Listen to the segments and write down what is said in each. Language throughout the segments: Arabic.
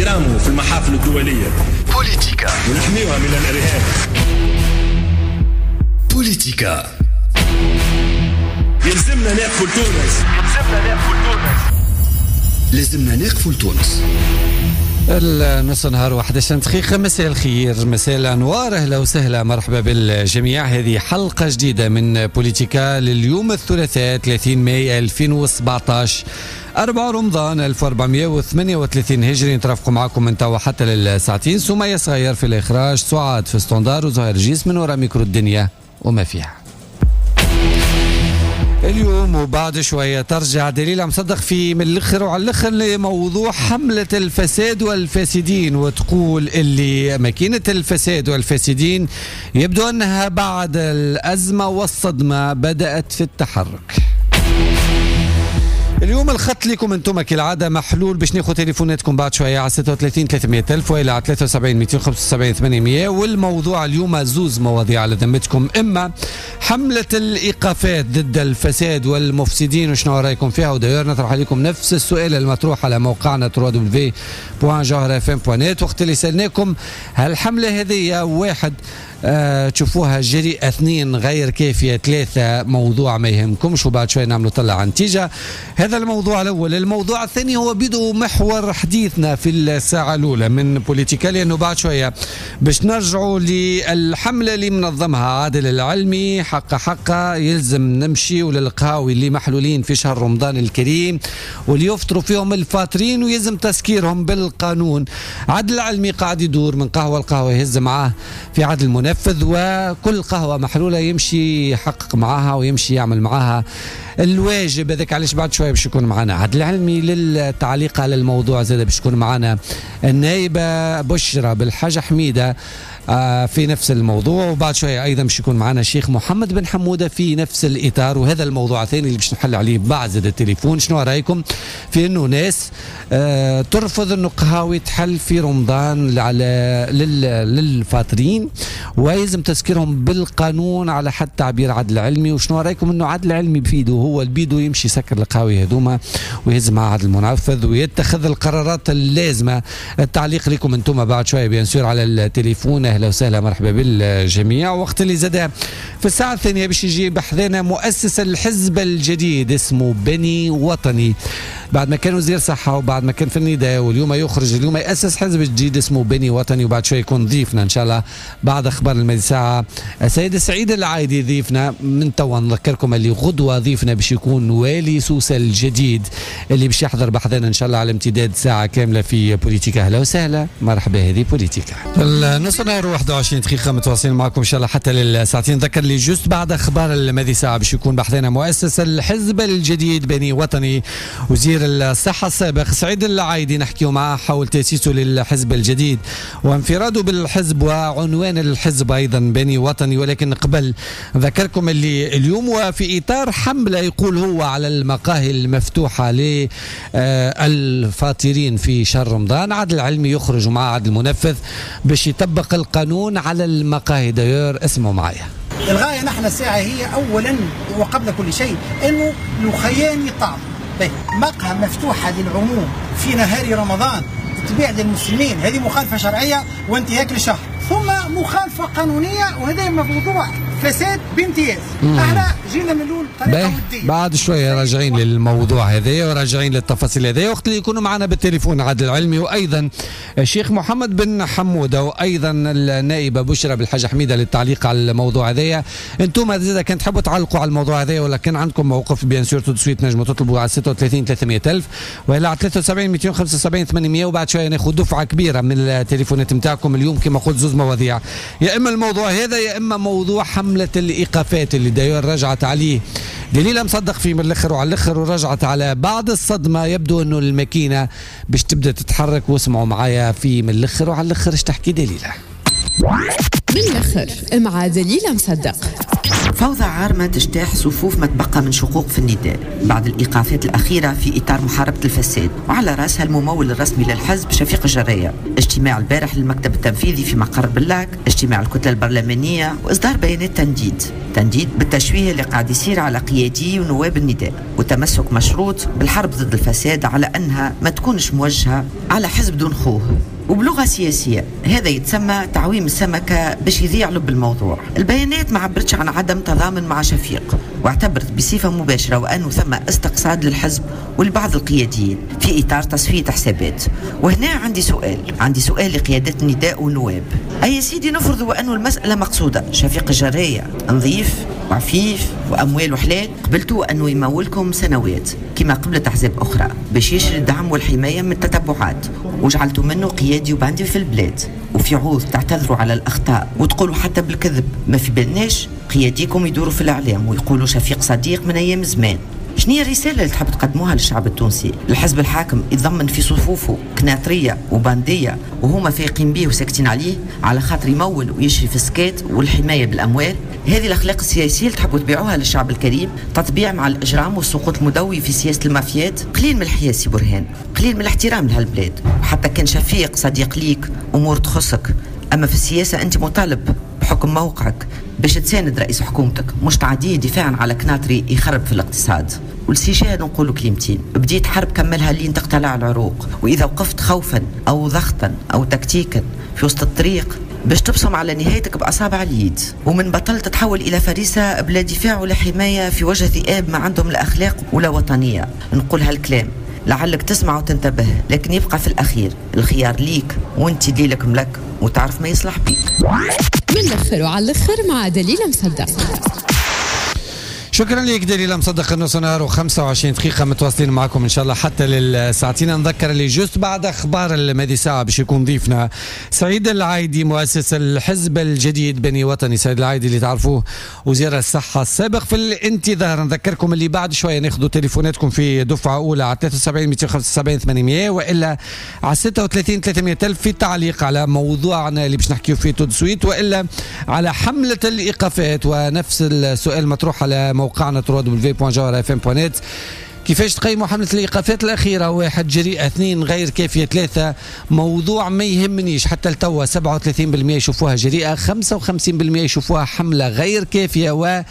باحترامه في المحافل الدولية. بوليتيكا ونحميها من الإرهاب. بوليتيكا يلزمنا نقفل تونس. لازمنا نقفل تونس. النص نهار 11 دقيقة. مساء الخير، مساء الأنوار، أهلا وسهلا، مرحبا بالجميع. هذه حلقة جديدة من بوليتيكا لليوم الثلاثاء 30 ماي 2017 4 رمضان 1438 هجري. نترافقوا معكم من توا حتى للساعتين. سمية صغير في الإخراج، سعاد في ستوندار، وزهير جيس من وراء ميكرو الدنيا وما فيها. اليوم وبعد شوية ترجع دليلة مصدق في من الأخر وعلى الأخر لموضوع حملة الفساد والفاسدين، وتقول اللي ماكينة الفساد والفاسدين يبدو أنها بعد الأزمة والصدمة بدأت في التحرك. اليوم الخط لكم انتم كالعاده محلول باش ناخذ تليفوناتكم بعد شويه على 36 300 ألف وإلى على 73 275 800. والموضوع اليوم زوز مواضيع على ذمتكم، اما حمله الايقافات ضد الفساد والمفسدين وشنو رايكم فيها. وداير نطرح عليكم نفس السؤال المطروح على موقعنا www.jawharfm.net وقت اللي سالناكم هل الحمله هذه واحد تشوفوها جريئة، 2 غير كافية، 3 موضوع ما يهمكمش، وبعد شوية نعملوا طلع عن نتيجة. هذا الموضوع الأول. الموضوع الثاني هو بدو محور حديثنا في الساعة الأولى من بوليتيكا، لأنه بعد شوية باش نرجعوا للحملة اللي منظمها عادل العلمي. حقا يلزم نمشي وللقهاوي اللي محلولين في شهر رمضان الكريم واللي يفطروا فيهم الفاطرين ويلزم تسكيرهم بالقانون. عادل العلمي قاعد يدور من قهوة لقهوة، يهز معاه في عدل المنفذ، وكل قهوة محلولة يمشي يحقق معاها ويمشي يعمل معاها الواجب. هذاك علاش بعد شوية باش يكون معنا عادل العلمي للتعليق على الموضوع. زاد باش يكون معنا النائبة بشرى بالحاجة حميدة في نفس الموضوع، وبعد شوية أيضا باش يكون معنا الشيخ محمد بن حمودة في نفس الإطار. وهذا الموضوع الثاني اللي باش نحل عليه بعد زاد التليفون. شنو رأيكم في أنه ناس ترفض أنه قهاوي تحل في رمضان للفاطرين ويلزم تسكيرهم بالقانون على حد تعبير عادل العلمي؟ وشنو رأيكم أنه عادل العلمي بفيده هو البيدو يمشي يسكر القهاوي هذوما ويهز مع عادل المنفذ ويتخذ القرارات اللازمة؟ التعليق لكم أنتم بعد شوية بينسير على التليفون. اهلا وسهلا، مرحبا بالجميع. وقت اللي زاد في الساعه الثانيه باش يجي بحذانا مؤسس الحزب الجديد اسمه بني وطني، بعد ما كان وزير صحه وبعد ما كان في النداء، واليوم يخرج اليوم ياسس حزب جديد اسمه بني وطني. وبعد شوي يكون ضيفنا ان شاء الله بعد اخبار المدي ساعه السيد سعيد العايدي ضيفنا. من توا نذكركم اللي غدوه ضيفنا باش يكون والي سوسه الجديد اللي باش يحضر بحذانا ان شاء الله على امتداد ساعه كامله في بوليتيكا. اهلا وسهلا، مرحبا. هذه بوليتيكا النص نهار 21 دقيقة متواصلين معكم إن شاء الله حتى للساعتين. ذكر لي جوست بعد أخبار المدي ساعة باش يكون بحثنا مؤسس الحزب الجديد بني وطني وزير الصحة السابق سعيد العايدي، نحكيو معاه حول تأسيسه للحزب الجديد وانفراده بالحزب وعنوان الحزب أيضا بني وطني. ولكن قبل ذكركم اللي اليوم وفي إطار حملة يقول هو على المقاهي المفتوحة للفاطرين في شهر رمضان. عادل العلمي يخرج مع عادل المنفذ باش يطبق القانون على المقاهي. داير اسمعوا معايا. الغاية نحن الساعة هي أولا وقبل كل شيء أنه الخيان يطعم مقهى مفتوحة للعموم في نهار رمضان تبيع للمسلمين، هذه مخالفة شرعية وانتهاك للشهر، ثم مخالفة قانونية، وهذا موضوع فساد بامتياز. احنا جينا من الاول طريقه وديه. بعد شويه راجعين للموضوع هذا وراجعين للتفاصيل هذه. وقت اللي يكونوا معنا بالتليفون عادل العلمي وايضا الشيخ محمد بن حموده وايضا النائبه بشرى بالحاجه حميده للتعليق على الموضوع هذا. انتم اذا كنت تحبوا تعلقوا على الموضوع هذا ولا كان عندكم موقف بيان سور تسويت نجموا تطلبوا على 36 300 ألف ولا على 73 275 800. وبعد شويه ناخذ دفعه كبيره من التليفونات نتاعكم اليوم كما قلت زوز مواضيع، يا اما الموضوع هذا يا اما موضوع حمله الايقافات اللي داير رجعت عليه دليلة مصدق فيه من الاخر وعلى الاخر، ورجعت على بعد الصدمه. يبدو انه الماكينه باش تبدا تتحرك. واسمعوا معايا في من الاخر وعلى الاخر ايش تحكي دليلة. من الاخر مع دليلة مصدق. فوضى عارمة تجتاح صفوف ما تبقى من شقوق في النداء بعد الإيقافات الأخيرة في إطار محاربة الفساد، وعلى رأسها الممول الرسمي للحزب شفيق الجرية. اجتماع البارح للمكتب التنفيذي في مقر بلاك، اجتماع الكتلة البرلمانية، وإصدار بيانات تنديد. تنديد بالتشويه اللي قاعد يصير على قيادي ونواب النداء، والتمسك مشروط بالحرب ضد الفساد على أنها ما تكونش موجهة على حزب دون خوه. وبلغة سياسية هذا يتسمى تعويم السمكة باش يذيع لب الموضوع. البيانات ما عبرتش عن عدم تضامن مع شفيق، واعتبرت بصفة مباشرة وأنه ثم استقصاد للحزب ولبعض القياديين في إطار تصفية حسابات. وهنا عندي سؤال لقيادة النداء والنواب. أي سيدي نفرض وأنه المسألة مقصودة، شفيق الجرية نظيف وعفيف وأموال وحلال، قبلتوا أنه يمولكم سنوات كما قبلت أحزاب أخرى باش يشري الدعم والحماية من التتبعات، وجعلتوا منه قيادي وباندي في البلاد، وفي عوض تعتذروا على الأخطاء وتقولوا حتى بالكذب ما في بالناش قياديكم يدوروا في الإعلام ويقولوا شفيق صديق من أيام زمان. شنو هي الرسالة اللي تحب تقدموها للشعب التونسي؟ الحزب الحاكم يضمن في صفوفه كناطرية وباندية وهما فايقين به وساكتين عليه على خاطر يمول ويشري في السكات والحماية بالأموال. هذه الأخلاق السياسية اللي تحبوا تبيعوها للشعب الكريم، تطبيع مع الإجرام والسقوط المدوي في سياسة المافيات. قليل من الحياة سي برهان، قليل من الاحترام لهالبلاد. وحتى كان شفيق صديق ليك أمور تخصك، أما في السياسة أنت مطالب بحكم موقعك باش تساند رئيس حكومتك، مش تعديه دفاعا على كناطري يخرب في الاقتصاد. ولسي شاهد نقولوا كلمتين، بديت حرب كملها لين تقتلع العروق، وإذا وقفت خوفا أو ضغطا أو تكتيكا في وسط الطريق باش تبصم على نهايتك بأصابع اليد، ومن بطلت تتحول إلى فريسة بلا دفاع ولا حماية في وجه ذئاب ما عندهم لا أخلاق ولا وطنية. نقول هالكلام لعلك تسمع وتنتبه، لكن يبقى في الأخير الخيار ليك وانت ديلك ملك وتعرف ما يصلح بيك. من الأخر وعلى الأخر مع دليل مصدق. شكرا لك دليل مصدق. النص نهار و25 دقيقة متواصلين معكم إن شاء الله حتى للساعتين. نذكر اللي جوست بعد أخبار المادي ساعة باش يكون ضيفنا سعيد العايدي مؤسس الحزب الجديد بني وطني. سعيد العايدي اللي تعرفوه وزير الصحة السابق في الانتظار. نذكركم اللي بعد شوية ناخذوا تليفوناتكم في دفعة أولى على 73 275 800 وإلا على 36 300 ألف في تعليق على موضوعنا اللي باش نحكيو فيه تو سويت، وإلا على حملة الإيقافات. ونفس السؤال مطروح على موقعنا www.jawharfm.net. كيفاش تقيموا حملة الإيقافات الأخيرة؟ 1 جريئة، 2 غير كافية، 3 موضوع ما يهمنيش. حتى التوا 37% يشوفوها جريئة، 55% يشوفوها حملة غير كافية،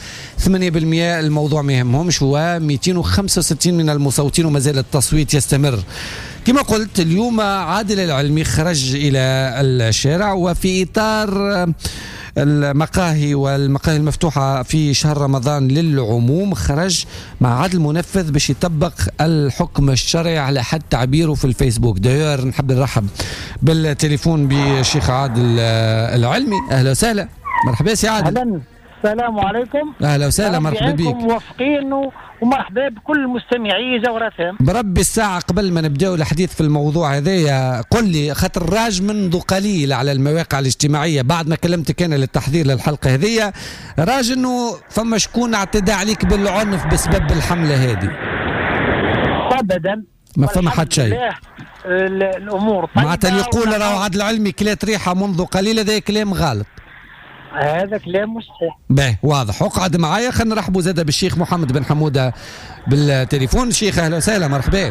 و8% الموضوع ما يهمهمش. هو 265 من المصوتين وما زال التصويت يستمر. كما قلت اليوم عادل العلمي خرج إلى الشارع، وفي إطار المقاهي والمقاهي المفتوحة في شهر رمضان للعموم خرج مع عدل منفذ باش يطبق الحكم الشرعي على حد تعبيره في الفيسبوك. داير نحب نرحب بالتليفون بالشيخ عادل العلمي. أهلا وسهلا، مرحبا سي عادل. أهلا، السلام عليكم. أهلا وسهلا، مرحبا بك. موفقين ومرحبا بكل مستمعي جوهر FM. بربي الساعة قبل ما نبداو الحديث في الموضوع هذايا قل لي، خاطر راج منذ قليل على المواقع الاجتماعية بعد ما كلمتك أنا للتحضير للحلقة هذيا، راج إنه فما شكون اعتدى عليك بالعنف بسبب الحملة هذه. أبدا ما فما حد شيء. الأمور طيبة. معناتها اللي يقول راهو عادل العلمي كلات ريحة منذ قليل هذا كلام غلط. هذا كلام مش صحيح. باهي واضح. اقعد معايا. خلينا نرحبوا زاده بالشيخ محمد بن حموده بالتليفون. شيخ اهلا وسهلا، مرحبا.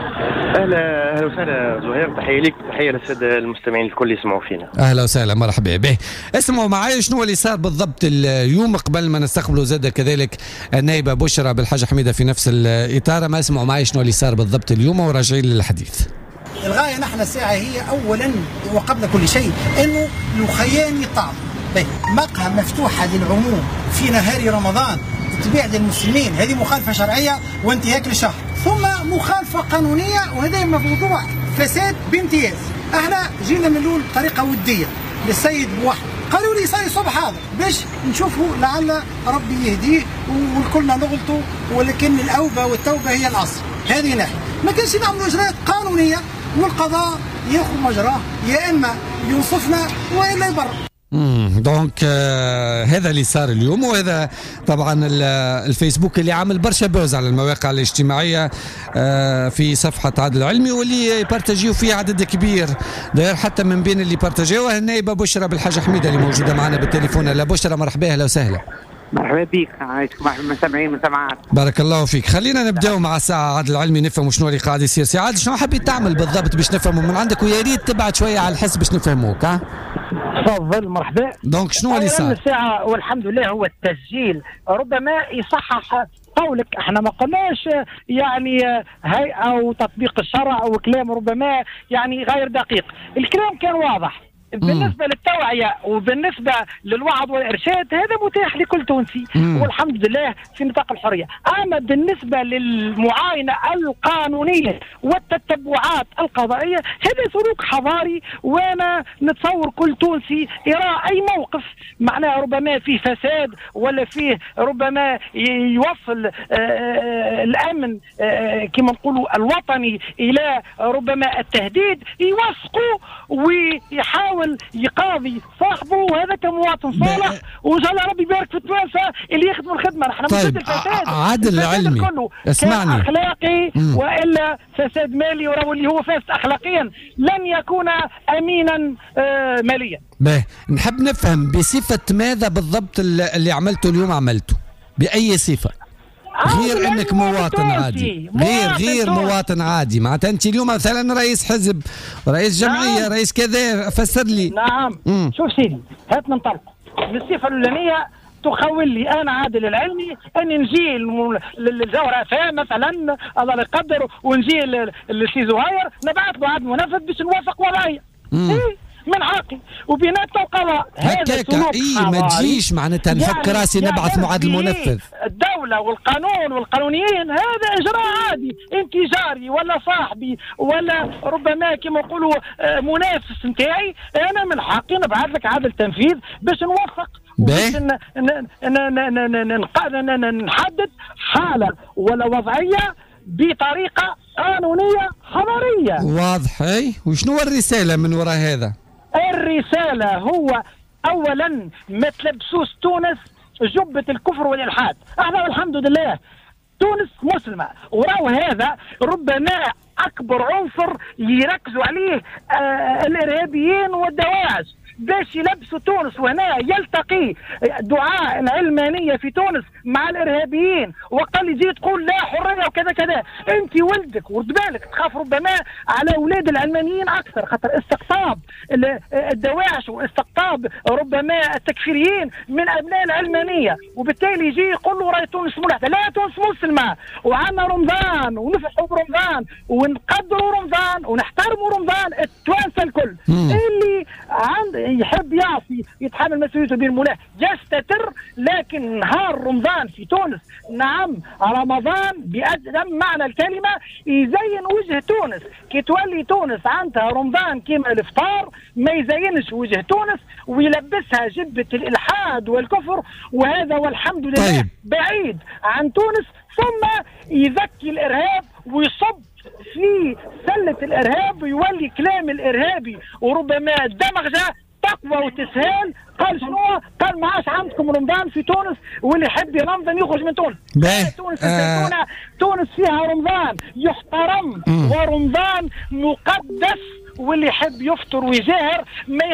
اهلا وسهلا زهير، تحيه لك وتحيه للساده المستمعين الكل يسمعوا فينا. اهلا وسهلا، مرحبا. باهي اسمعوا معايا شنو اللي صار بالضبط اليوم قبل ما نستقبلوا زاده كذلك النائبه بشرى بالحاجه حميده في نفس الاطار. ما اسمعوا معايا شنو اللي صار بالضبط اليوم وراجعين للحديث. الغايه نحن الساعه هي اولا وقبل كل شيء انه الخيان يطعم. مقهى مفتوحة للعموم في نهار رمضان تبيع للمسلمين، هذه مخالفة شرعية وانتهاك للشهر، ثم مخالفة قانونية، وهذا موضوع فساد بامتياز. احنا جينا من الأول بطريقة ودية للسيد بوحد، قالوا لي صاي صبح هذا باش نشوفوا لعل ربي يهديه والكلنا نغلطوا، ولكن الأوبة والتوبة هي الأصل. هذه ناحية ما كانش نعملوا إجراءات قانونية والقضاء ياخذ مجراه، يا إما ينصفنا وإلا يبرر. دونك هذا اللي صار اليوم. وهذا طبعا الفيسبوك اللي عامل برشا بوز على المواقع الاجتماعيه في صفحه عادل العلمي، واللي يبارتاجيو فيه عدد كبير. داير حتى من بين اللي بارتاجيوه النائبه بشرى بالحاجه حميده اللي موجوده معنا بالتليفون. لا بشرى، مرحبا، اهلا وسهلا. مرحبا بك، عايشكم المستمعين والمستمعات. بارك الله فيك. خلينا نبداو مع ساعة عادل العلمي نفهموا شنو اللي قاعد يصير. سي عادل شنو حبيت تعمل بالضبط باش نفهموا من عندك، ويا ريت تبعد شويه على الحس باش نفهموك. تفضل مرحبا. دونك شنو اللي صار؟ الساعة والحمد لله هو التسجيل ربما يصحح قولك. احنا ما قلناش يعني هيئة وتطبيق الشرع وكلام ربما يعني غير دقيق. الكلام كان واضح بالنسبة للتوعية وبالنسبة للوعظ والإرشاد، هذا متاح لكل تونسي والحمد لله في نطاق الحرية. أما بالنسبة للمعاينة القانونية والتتبعات القضائية، هذا سلوك حضاري، وأنا نتصور كل تونسي يرى أي موقف معناه ربما فيه فساد ولا فيه ربما يوصل الأمن كما نقولوا الوطني إلى ربما التهديد، يوثقوا ويحاول يقاضي صاحبه، وهذا كمواطن صالح. وان شاء الله ربي يبارك في التوانسه اللي يخدموا الخدمه. نحن طيب عادل العلمي اسمعني اخلاقي والا فساد مالي، وراه اللي هو فاسد اخلاقيا لن يكون امينا ماليا. نحب نفهم بصفه ماذا بالضبط اللي عملته اليوم، عملته باي صفه غير انك مواطن عادي، غير مواطن عادي. معناتها انت اليوم مثلا رئيس حزب، رئيس جمعيه، نعم. رئيس كذا، فسر لي. نعم. شوف سيدي، هات ننطلق من الصفه الاولانيه. تخول لي انا عادل العلمي اني نجي للجوهره مثلا الله يقدر، ونجي لسي زهير نبعث له عاد منفذ باش نوافق وضعيه. من حقي وبيناتنا القضاء. هذا سلوك ما تجيش معناتها نفك راسي نبعث معاد المنفذ. الدولة والقانون والقانونيين هذا إجراء عادي. أنت جاري ولا صاحبي ولا ربما كما نقولوا منافس نتاعي، أنا من حقي نبعث لك عدل تنفيذ باش نوفق، باش نحدد حالة ولا وضعية بطريقة قانونية حضارية. واضح. أي وشنو الرسالة من وراء هذا؟ الرسالة هو أولا ما تلبسوش تونس جبة الكفر والإلحاد. احنا والحمد لله تونس مسلمة، وراو هذا ربما أكبر عنصر يركزوا عليه الإرهابيين والدواعش باش يلبسوا تونس، وهنا يلتقي دعاء العلمانية في تونس مع الإرهابيين، وقت اللي يجي تقول لا حرية وكذا كذا. أنت ولدك ورد بالك تخاف ربما على أولاد العلمانيين أكثر، خاطر استقطاب الدواعش واستقطاب ربما التكفيريين من أبناء العلمانية، وبالتالي يجي يقول له راهي تونس ملحدة. لا، تونس مسلمة وعندنا رمضان ونفرحوا برمضان ونقدروا رمضان ونحترموا رمضان. التوانسة الكل اللي يحب يعصي يتحمل مسؤوليته بين مولاه يستتر، لكن نهار رمضان في تونس نعم رمضان بأدم معنى الكلمة يزين وجه تونس. كي تولي تونس عندها رمضان كما الافطار ما يزينش وجه تونس ويلبسها جبة الإلحاد والكفر، وهذا والحمد لله طيب. بعيد عن تونس. ثم يذكي الإرهاب ويصب في سلة الإرهاب ويولي كلام الإرهابي وربما دمغجة تقوى وتسهيل. قال شنو؟ قال ما عادش عندكم رمضان في تونس، واللي يحب رمضان يخرج من تونس. تونس تونس فيها رمضان يحترم ورمضان مقدس، واللي يحب يفطر ويجاهر لا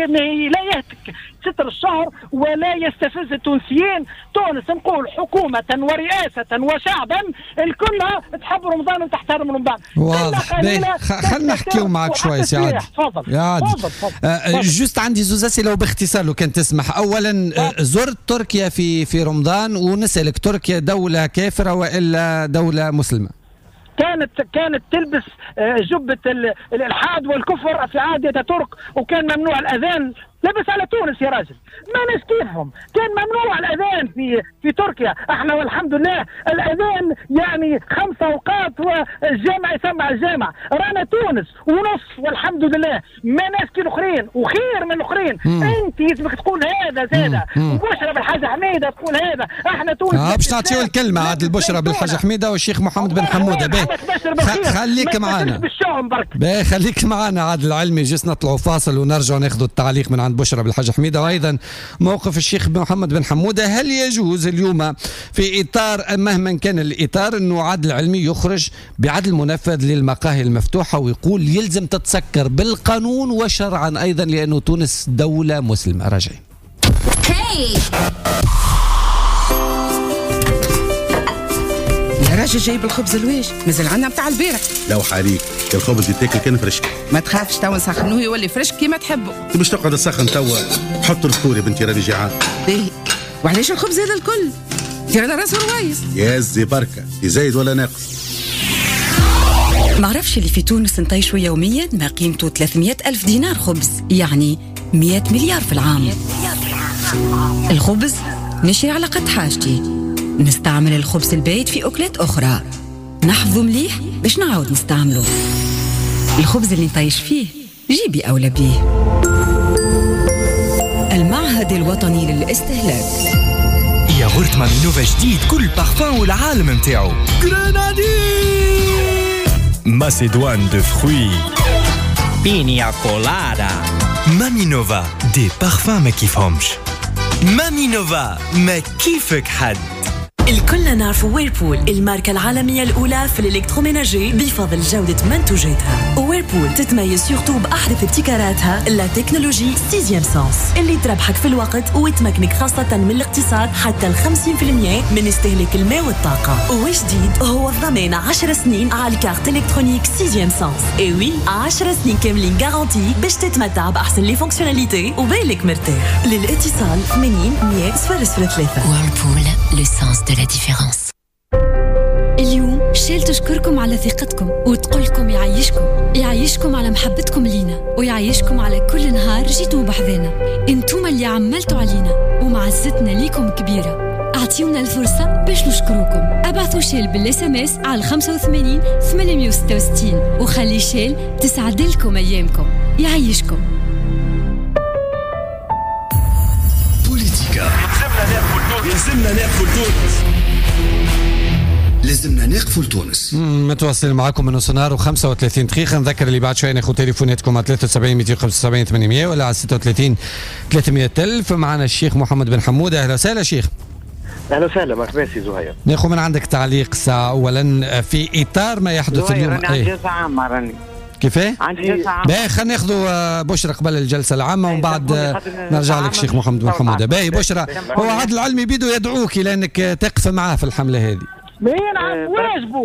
يهتك ستر الشهر ولا يستفز التونسيين. تونس نقول حكومة ورئاسة وشعبا الكلها تحب رمضان وتحترم رمضان. واضح. خلنا نحكيو معك شوي سي عادل. تفضل. يا عادل جوست عندي زوز أسئلة وباختصار لو كان تسمح. أولا زرت تركيا في رمضان، ونسألك تركيا دولة كافرة وإلا دولة مسلمة؟ كانت تلبس جبة الإلحاد والكفر في عهد أتاتورك، وكان ممنوع الأذان. لبس على تونس يا راجل، ما ناس كيفهم. كان ممنوع الأذان في تركيا. احنا والحمد لله الأذان يعني 5 أوقات والجامع يسمع الجامع. رانا تونس ونص والحمد لله، ما ناس كي الأخرين وخير من الأخرين. أنت يسمك تقول هذا زادة، وبشرى بالحاجة حميدة تقول هذا. احنا تونس باش نعطيو الكلمة عاد البشرى بالحاجة حميدة والشيخ محمد بن حمودة. خليك معنا خليك معنا عادل العلمي. جيس نطلعوا فاصل ونرجع ناخذوا التعليق من عند بشرى بالحاج حميدة، وأيضا موقف الشيخ محمد بن حمودة. هل يجوز اليوم في إطار مهما كان الإطار أنه عادل العلمي يخرج بعدل منفذ للمقاهي المفتوحة ويقول يلزم تتسكر بالقانون وشرعا أيضا لأنه تونس دولة مسلمة؟ راجعين. يا راجل جايب الخبز الواش مازال عنا بتاع البارح. لو حريك الخبز يتاكل كان فرشك. ما تخافش توا نسخنوه يولي فريش كيما تحبوا. باش تقعد تسخن توا؟ حط الفطور يا بنتي راني جيعان. باهي وعلاش الخبز هذا الكل؟ هذا راسه روايس. يا زي بركة زايد ولا ناقص؟ معرفش اللي في تونس نطيشوا يوميا ما قيمته 300,000 دينار خبز، يعني 100 مليار في العام. الخبز نشري على قد حاجتي، نستعمل الخبز البايت في أكلات أخرى، نحفظه مليح باش نعاود نستعمله. الخبز اللي نطيش فيه جيبي أولى بيه. المعهد الوطني للاستهلاك. ياغورت مامينوفا جديد كل بارفان والعالم متاعو. Macédoine de fruits. Pina colada. مامينوفا دي بارفان ما كيفهمش. مامينوفا ما كيفك حد. الكل نعرف ويربول الماركة العالمية الأولى في الإلكتروميناجي بفضل جودة منتوجاتها. ويربول تتميز سورتو بأحدث ابتكاراتها لا تكنولوجي سيزيام سانس اللي تربحك في الوقت وتمكنك خاصة من الاقتصاد حتى 50% من استهلاك الماء والطاقة. وجديد هو الضمان 10 سنين على الكارت إلكترونيك سيزيام سانس. وي 10 سنين كاملين غارانتي باش تتمتع بأحسن لي فونكسيوناليتي وبالك مرتاح. للاتصال 80 100 003. ويربول لو سانس de la différence. اليوم شيل تشكركم على ثقتكم وتقولكم يعيشكم على محبتكم لينا ويعيشكم على كل نهار جيتوا بحذانا. انتم اللي عملتوا علينا ومعزتنا ليكم كبيرة. اعطيونا الفرصة باش نشكروكم. ابعثوا شيل بالSMS على 85 866 وخلي شيل تسعدلكم ايامكم. يعيشكم. بوليتيكا. لازمنا نقفل تونس. متواصلين معكم من سونار و35 دقيقة. نذكر اللي بعد شوية ناخذ تليفوناتكم على 73 275 800 ولا على 36 300 ألف. معنا الشيخ محمد بن حمودة. أهلا وسهلا شيخ. اهلا وسهلا مرحبا سي زهير. ناخذ من عندك تعليق ساعة أولا في إطار ما يحدث اليوم. راني عندي جلسة عامة راني. كيفاه؟ عندي جلسة عامة. باهي خلينا ناخذوا بشرى قبل الجلسة العامة ومن بعد نرجع لك شيخ محمد بن حمودة. باهي بشرى هو عادل العلمي بيدو يدعوك لأنك تقف معاه في الحملة هذه. مين عم واجبه؟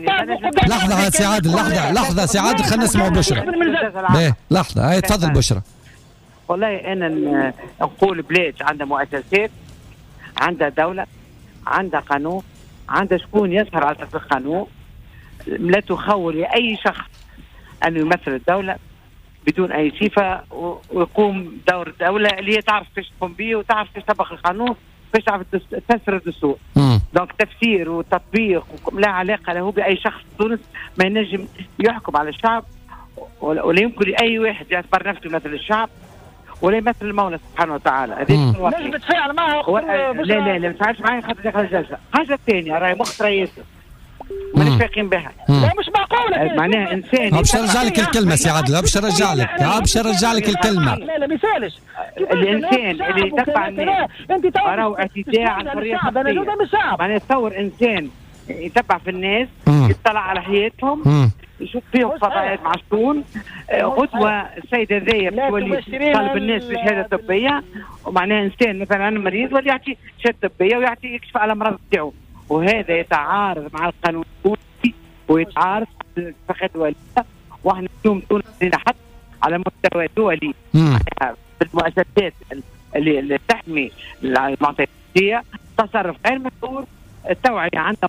لحظة سي عادل لحظة سي عادل خلينا نسمعوا بشرى. باهي لحظة هاي تفضل بشرى. والله أنا نقول بلاد عندها مؤسسات، عندها دولة، عندها قانون، عندها شكون يسهر على تطبيق القانون. لا تخول لأي شخص أن يمثل الدولة بدون أي صفة ويقوم دور الدولة اللي هي تعرف كيف تقوم به وتعرف كيف تطبق القانون كيف تعرف تفسر الدستور. دونك تفسير وتطبيق لا علاقة له بأي شخص. تونس ما ينجم يحكم على الشعب ولا يمكن لأي واحد يعتبر نفسه مثل الشعب ولا يمثل المولى سبحانه وتعالى. هذه لازم تتفاعل معه. لا ما تفاعلش معي خاطر داخل الجلسة. حاجة ثانية راهي مخ رئيسة مانيش فاقين بها. لا مش معقولة. معناها إنسان. باش نرجع لك الكلمة سي عادل. باش نرجع لك الكلمة. لا مثالش. الإنسان اللي يتبع الناس راهو اعتداء على الحرية الشخصية. معناها تصور إنسان يتبع في الناس يطلع على حياتهم يشوف فيهم فضائيات مع شكون. غدوة السيدة ذي تولي طالب الناس بشهادة طبية ومعناها إنسان مثلا مريض ولا يعطي شهادة طبية ويعطي يكشف على المرض بتاعه. وهذا يتعارض مع القانون التونسي ويتعارض مع الاتفاقات الدولية. واحنا اليوم تونس حتى على مستوى دولي بالمؤسسات اللي تحمي المعطيات تصرف غير مسؤول. التوعية عندها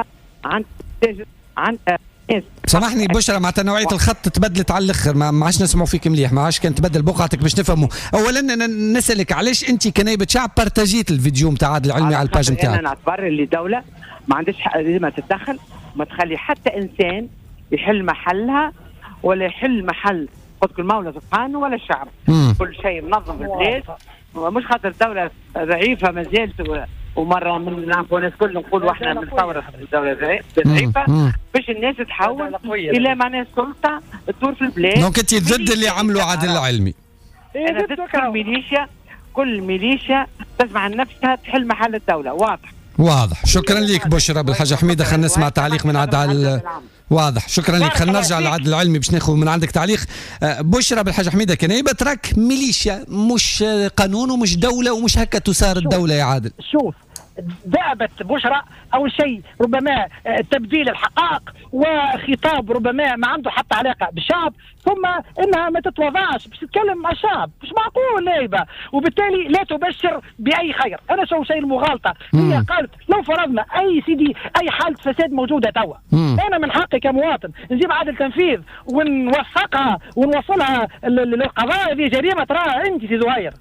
عندها ناس. سامحني بشرى معناتها نوعية الخط تبدلت على الاخر. ما عادش نسمعوا فيك مليح. ما عادش كان تبدل بقعتك باش نفهموا. اولا نسالك علاش انت كنائبة شعب بارتاجيت الفيديو نتاع عادل العلمي على الباج نتاعك؟ انا نعتبر اللي دولة ما عندهاش حق لازم تتدخل وما تخلي حتى انسان يحل محلها ولا يحل محل قلت المولى سبحانه ولا الشعب. كل شيء منظم في البلاد مش خاطر الدولة ضعيفة ما زالت. ومرة من نعرفوا الناس كل نقول واحنا من ثورة الدولة ضعيفة باش الناس تحول إلى معناها السلطة تدور في البلاد. دونك أنت ضد اللي عملوا عادل العلمي؟ أنا ضد كل ميليشيا تسمع عن نفسها تحل محل الدولة. واضح. شكرا لك بشرى بالحاجة حميدة. خلينا نسمع تعليق من عادل. واضح. شكرا لك. خلينا نرجع لعادل العلمي باش ناخذ من عندك تعليق. بشرى بالحاجة حميدة كنائبة راك ميليشيا مش قانون ومش دولة ومش هكا تسار الدولة يا عادل. شوف دابت بشرى أول شيء ربما تبديل الحقائق وخطاب ربما ما عنده حتى علاقة بالشعب، ثم إنها ما تتوضعش باش تتكلم مع الشعب، مش معقول لايبة، وبالتالي لا تبشر بأي خير. أنا شو شيء المغالطة هي قالت لو فرضنا أي سيدي أي حالة فساد موجودة توا، أنا من حقي كمواطن نجيب عادل تنفيذ ونوثقها ونوصلها للقضاء. هذه جريمة تراها أنت في زهير،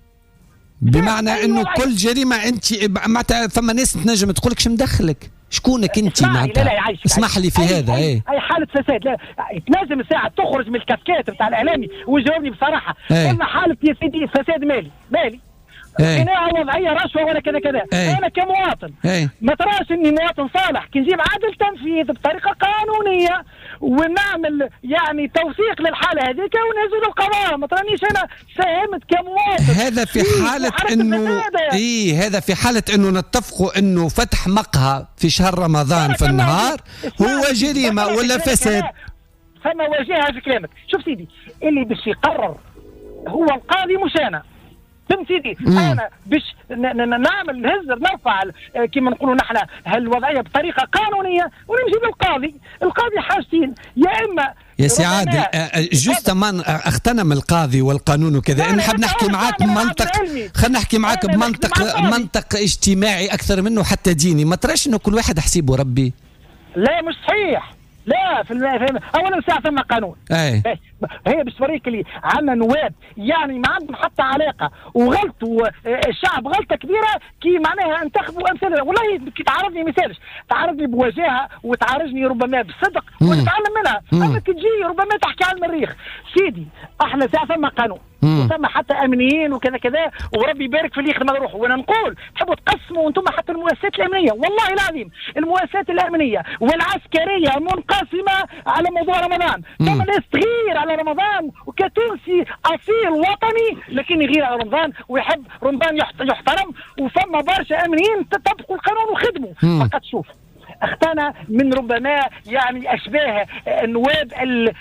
بمعنى انه كل جريمه انت معناتها ثم ناس تنجم تقول لك شو مدخلك، شكونك انت معناتها؟ اسمح لي في هذا. اي حاله فساد لا تنجم الساعه تخرج من الكاسكات بتاع الاعلامي ويجاوبني بصراحه. اما حاله يا سيدي فساد مالي قناعه وضعيه رشوه ولا كذا كذا. انا كمواطن ما تراش اني مواطن صالح كي نجيب عدل تنفيذ بطريقه قانونيه ونعمل يعني توثيق للحاله هذيك وننزل القضاء. ما ترانيش انا ساهمت كمواطن. هذا في حاله انه هذا في حاله انه نتفقوا انه فتح مقهى في شهر رمضان في النهار هو جريمه ولا فساد. فما واجهها في كلامك. شوف سيدي اللي باش يقرر هو القاضي مش انا. فهمت سيدي؟ انا باش نعمل نرفع كما نقولوا نحن هالوضعيه بطريقه قانونيه ونمشي للقاضي. القاضي حاجتين، يا اما يا سي عادل جوستمان اغتنم القاضي والقانون وكذا. انا نحب نحكي معاك بمنطق، خلينا نحكي معاك بمنطق اجتماعي اكثر منه حتى ديني. ما تراش انه كل واحد حسيبه ربي؟ لا مش صحيح. لا في اولا ساعه ثم قانون. هي باش توريك اللي عندنا نواب يعني ما عندهم حتى علاقه وغلطوا الشعب غلطه كبيره كي معناها انتخبوا امثله. والله كي تعرضني مثالش تعرضني بوجاهه وتعرضني ربما بصدق ونتعلم منها. اما كي تجي ربما تحكي عن المريخ سيدي احنا ساعه ثم قانون وثم حتى امنيين وكذا كذا وربي يبارك في اللي يخدم روحه. وانا نقول تحبوا تقسموا انتم حتى المؤسسات الامنيه، والله العظيم المؤسسات الامنيه والعسكريه منقسمه على موضوع رمضان. ثم الناس تغير على رمضان وكتونسي اصيل وطني لكن يغير على رمضان ويحب رمضان يحترم. وفما برشا امنيين تطبقوا القانون وخدموا. فقط شوف اختنا من ربما يعني اشباه النواب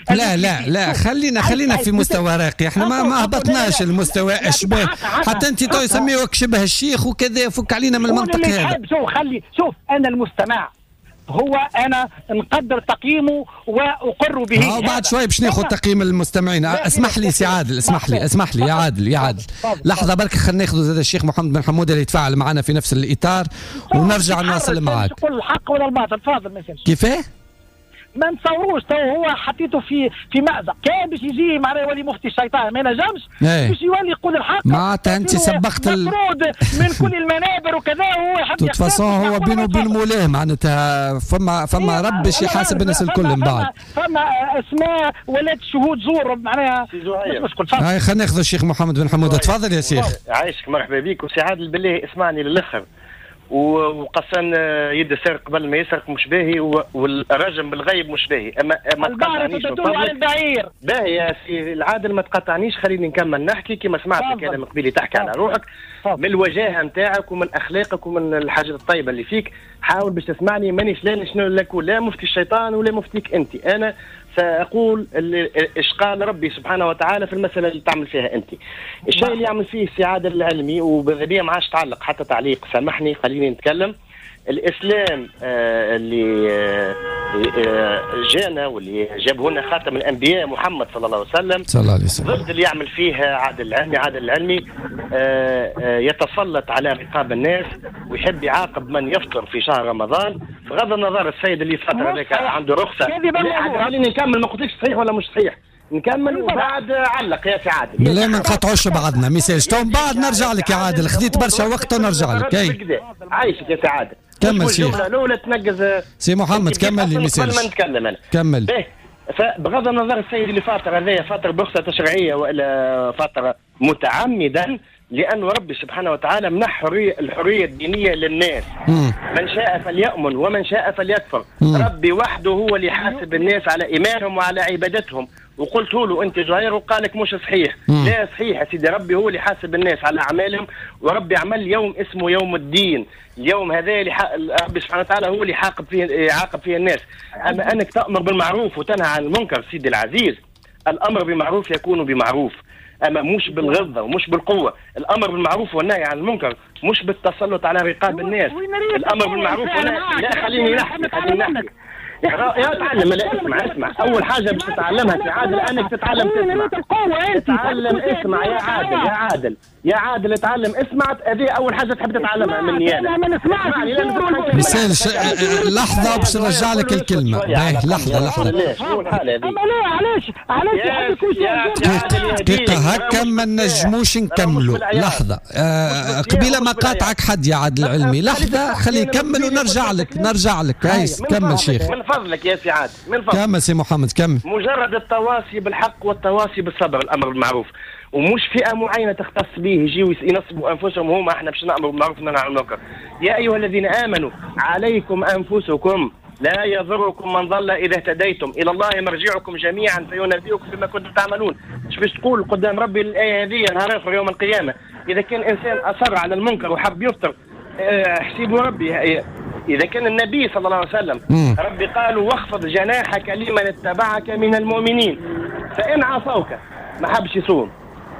لا خلينا في مستوى راقي. احنا ما هبطناش المستوى اشباه حتى انت تو يسميوك شبه الشيخ وكذا. فك علينا من المنطق هذا. شوف انا المستمع هو انا نقدر تقييمه واقر به. بعد شوي باش ناخذ تقييم المستمعين. اسمح لي سي عادل، اسمح لي يا عادل لحظه برك. خلينا ناخذ زاد الشيخ محمد بن حموده اللي يتفاعل معنا في نفس الاطار ونرجع نواصل معك. كل الحق ولا الباطل. تفضل مثلا كيفاه؟ ما نتصوروش تو هو حطيته في مأزق. كان باش يجي معناه يولي مفتي الشيطان ما نجمش باش يولي يقول الحق. معناتها انت سبقت مفروض من كل المنابر وكذا وهو يحب توت فاصون هو بينه وبين مولاه معناتها فما رب باش يحاسب الناس الكل من بعد. فما اسماء ولات شهود زور معناها مش مشكل. هاي خلينا ناخذ الشيخ محمد بن حموده. تفضل يا شيخ. عايشك مرحبا بك. وسي عادل بالله اسمعني للاخر وقصن يد السرق قبل ما يسرق مش باهي والرجم بالغيب مش باهي. اما تقطعنيش على البعير. باهي يا سي العادل ما تقطعنيش خليني نكمل نحكي كما سمعت الكلام قبيلي تحكي على روحك من الوجاهه نتاعك ومن اخلاقك ومن الحاجات الطيبه اللي فيك. حاول باش تسمعني مانيش لا شنو لك لا مفتي الشيطان ولا مفتيك انت. انا سأقول إيش قال ربي سبحانه وتعالى في المسألة اللي تعمل فيها أنت. الشيء اللي يعمل فيه السعادة العلمي وبالذبية ما عادش تعلق حتى تعليق. سامحني خليني نتكلم. الإسلام اللي جانا واللي جاب لنا خاتم الأنبياء محمد صلى الله عليه وسلم ضد اللي يعمل فيها عادل العلمي يتسلط على رقاب الناس ويحب يعاقب من يفطر في شهر رمضان. بغض النظر السيد اللي فطر هذاك عنده رخصة. خليني نكمل ما قلتلكش صحيح ولا مش صحيح. نكمل وبعد علق يا سي عادل. بالله ما نقطعوش بعضنا ميساج تو بعد نرجع لك يا عادل. خذيت برشا وقت ونرجع لك. عايشك يا سي عادل. كمل شيخ. الاولى تنقز سي محمد كمل لي ميساج. قبل ما نتكلم انا كمل. فبغض النظر السيد اللي فاطر هذايا فاطر برخصة تشريعية ولا فاطر متعمدا لأن ربي سبحانه وتعالى منح الحرية الدينية للناس. من شاء فليؤمن ومن شاء فليكفر. ربي وحده هو اللي يحاسب الناس على إيمانهم وعلى عبادتهم. وقلت له أنت جهير وقالك مش صحيح. لا صحيح يا سيدي. ربي هو اللي يحاسب الناس على أعمالهم وربي عمل يوم اسمه يوم الدين. اليوم هذا ربي سبحانه وتعالى هو اللي يعاقب فيه الناس. أما أنك تأمر بالمعروف وتنهى عن المنكر سيدي العزيز. الأمر بمعروف يكون بمعروف. اما مش بالغلظه ومش بالقوه. الامر بالمعروف والنهي عن المنكر مش بالتسلط على رقاب الناس. الامر بالمعروف والنهي لا خليني نحكي يا تعلم. لا اسمع اول حاجه باش تتعلمها يا عادل انك تتعلم تتعلم اسمع يا عادل اتعلم اسمع. هذه اول حاجه تحب تتعلمها مني انا. مثال لحظه باش نرجع لك الكلمه. لحظه دقيقه هكا ما نجموش نكملوا. لحظه قبيله ما قاطعك حد يا عادل العلمي. لحظه خليه يكمل ونرجع لك. هايس كمل شيخ من فضلك يا سي عادل من فضلك. كمل سي محمد كمل. مجرد التواصي بالحق والتواصي بالصبر الامر بالمعروف، ومش فئه معينه تختص به يجيوا ينصبوا انفسهم هما احنا باش نامر بالمعروف وننهى عن المنكر. يا ايها الذين امنوا عليكم انفسكم لا يضركم من ضل اذا اهتديتم الى الله مرجعكم جميعا فينبئكم بما كنتم تعملون. ايش باش تقول قدام ربي الايه هذه نهار اخر يوم القيامه؟ اذا كان انسان اصر على المنكر وحب يفطر احسبوا ربي. إذا كان النبي صلى الله عليه وسلم ربي قالوا واخفض جناحك لمن اتبعك من المؤمنين فإن عصوك ما حبش يصوم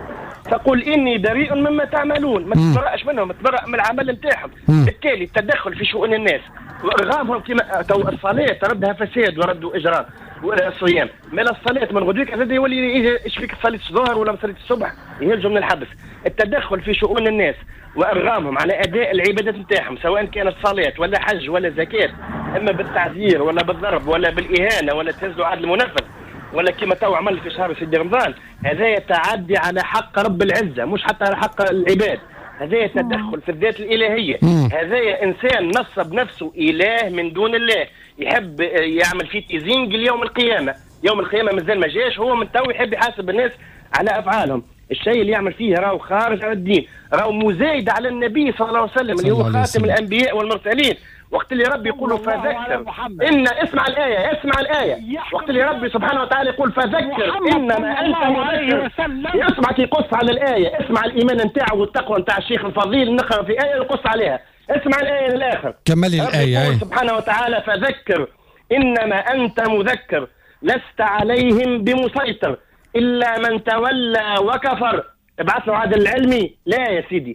فقل إني بريء مما تعملون. ما تتبرأش منهم، تتبرأ من العمل نتاعهم. بالتالي التدخل في شؤون الناس وإرغامهم كما الصلاة ردها فساد وردوا إجرام والصيام. ما الصلاة من غدوك هذا يولي إيش فيك صليت الظهر ولا صليت الصبح يهلجوا من الحبس. التدخل في شؤون الناس وارغامهم على اداء العبادات نتاعهم سواء كانت صلاه ولا حج ولا زكاه، اما بالتعذير ولا بالضرب ولا بالاهانه ولا تهزوا عدل المنفذ ولا كما تو عمل في شهر سيدي رمضان، هذا يتعدي على حق رب العزه مش حتى على حق العباد. هذا يتدخل في الذات الالهيه. هذا انسان نصب نفسه اله من دون الله، يحب يعمل فيه تيزينج ليوم القيامه. يوم القيامه مازال ما جاش، هو من تو يحب يحاسب الناس على افعالهم. الشيء اللي يعمل فيه راهو خارج عن الدين، راهو مزايد على النبي صلى الله عليه وسلم اللي هو خاتم الانبياء والمرسلين. وقت اللي ربي يقول فذكر ان اسمع الايه وقت اللي ربي سبحانه وتعالى يقول فذكر انما انت مذكر. يسمع يقص على الايه، اسمع الايمان نتاعه والتقوى نتاع الشيخ الفضيل نقرا في ايه يقص عليها. اسمع الايه للاخر كملي الايه. سبحانه وتعالى فذكر انما انت مذكر لست عليهم بمسيطر إلا من تولى وكفر. ابعث له عادل العلمي لا يا سيدي،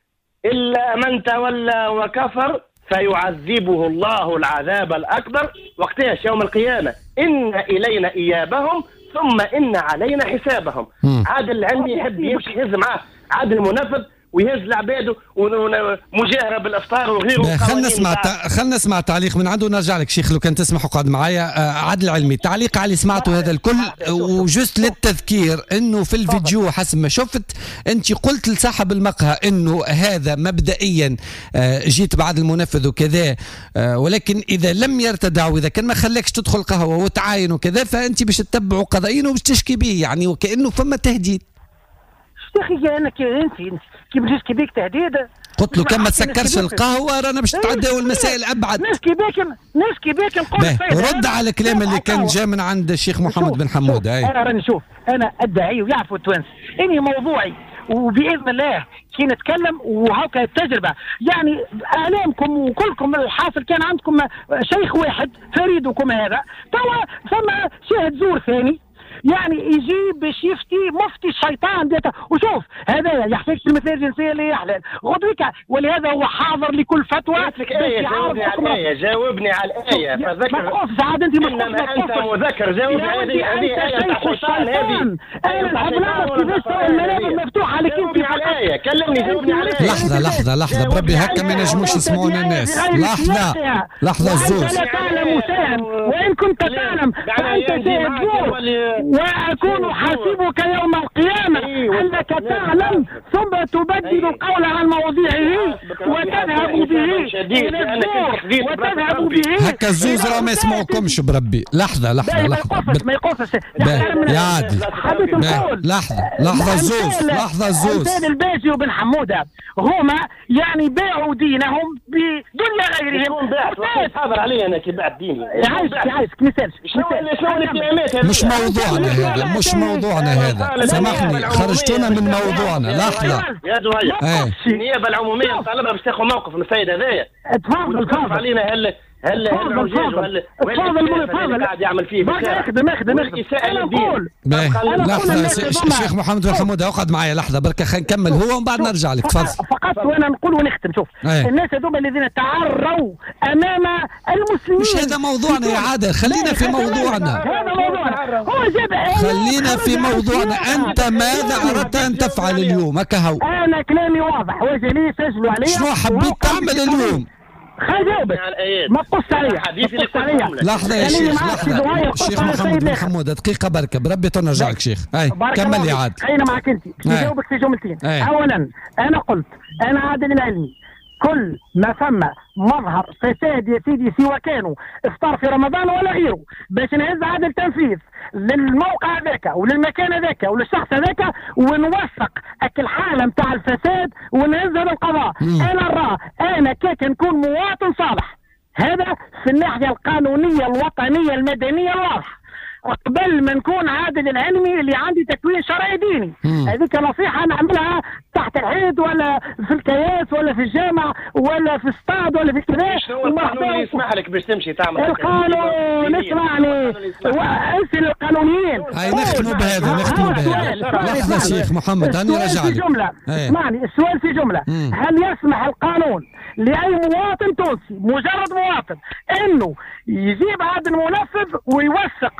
إلا من تولى وكفر فيعذبه الله العذاب الأكبر. وقتاش؟ يوم القيامة. إن إلينا إيابهم ثم إن علينا حسابهم. عادل العلمي يحب يمشي يهز معاه عادل المنفذ ويهز لعباده ومجاهره بالافطار وغيره. خلنا نسمع تعليق من عنده ونرجع لك شيخ لو كان تسمح وقعد معايا. عادل العلمي تعليق على اللي سمعته هذا الكل. وجست للتذكير انه في الفيديو حسب ما شفت انت قلت لصاحب المقهى انه هذا مبدئيا جيت بعد المنفذ وكذا، ولكن اذا لم يرتدع واذا كان ما خلاكش تدخل قهوه وتعاين وكذا فانت باش تتبعوا قضايا وباش تشكي به، يعني وكانه فما تهديد. يا اخي انا انت كيف نشكي بيك تهديد؟ قلت له كان ما تسكرش القهوه رانا باش نتعداو المسائل ابعد. نشكي بيك نقول رد على الكلام اللي كان جاء من عند الشيخ محمد بن حمود. انا راني نشوف، انا ادعي ويعرفوا التوانسه اني موضوعي وباذن الله كي نتكلم وهكا التجربه. يعني اعلامكم وكلكم الحاصل كان عندكم شيخ واحد فريدكم هذا، توا ثم شاهد زور ثاني يعني يجي باش يفتي مفتي الشيطان ديتا. وشوف هذا يحتاج المثال الجنسيه اللي يحلل غدوك، ولهذا هو حاضر لكل فتوى. جاوبني على الايه فذكر. ما تقفش عاد انت انما انت مذكر. جاوبني على هذه ايه تاع الشيطان هذه. انا نعرف كيفاش المنابر مفتوحه عليك انت على الايه. كلمني جاوبني على الايه. لحظه بربي هكا ما ينجموش يسمعونا الناس. لحظه الزوز. انت تعلم شيئا وان كنت تعلم فانت شاهد زور وأكون حاسبك يوم القيامة أنك تعلم ثم تبدل القول عن موضعه وتذهب به هكا الزوز راه ما يسمعوكمش بربي. لحظة ما يقصش يا عادل. لحظة الزوز أمثال الباجي وبن حمودة هما يعني باعوا دينهم بدنيا غيرهم. حاضر علي أنا كي بعت ديني. عايزك مثال مش موضوعنا هذا سامحني خرجتونا من موضوعنا. لحظة يا النيابة العمومية مطالبة باش تاخذ موقف من السيد هذايا. تفضل علينا هل العجاج ولا قاعد يعمل فيه اخدم والإساءة للدين. لحظة شيخ محمد بن حمودة اقعد معي لحظة بركة خلينا نكمل هو ومن بعد نرجع لك. تفضل. فقط وانا نقول ونختم. شوف الناس هذوم الذين تعروا امام المسلمين. مش هذا موضوعنا يا عادل، خلينا في موضوعنا. هذا موضوعنا. هو جاب خلينا في موضوعنا. انت ماذا اردت ان تفعل اليوم؟ هكهو انا كلامي واضح وجلي سجلوا علي. شنو حبيت تعمل اليوم؟ خجوبك ما تقص عليا. لحظة يا شيخ، لحظة شيخ محمد بن حمودة دقيقة بركة بربي نرجع لك شيخ. كمل يا عاد. خلينا معك انت نجاوبك في جملتين. اولا انا قلت انا عادل العلمي كل ما ثم مظهر فساد يا سيدي سواء كانوا افطار في رمضان ولا غيره باش نهز عدل التنفيذ للموقع ذاك وللمكان ذاك وللشخص ذاك ونوثق الحاله نتاع الفساد ونهزها للقضاء. انا نراه انا كيف نكون مواطن صالح. هذا في الناحيه القانونيه الوطنيه المدنيه الواضحه قبل ما نكون عادل العلمي اللي عندي تكوين شرعي ديني. هذيك نصيحه نعملها تحت العيد ولا في الكياس ولا في الجامع ولا في الستاد ولا في كذا. شنو القانون اللي يسمح لك باش تمشي تعمل القانون؟ اسمعني اسال القانونيين. هاي نختموا بهذا لحظه شيخ محمد هاني رجع لك. اسمعني السؤال في جمله. هل يسمح القانون لاي مواطن تونسي مجرد مواطن انه يجيب هذا المنفذ ويوثق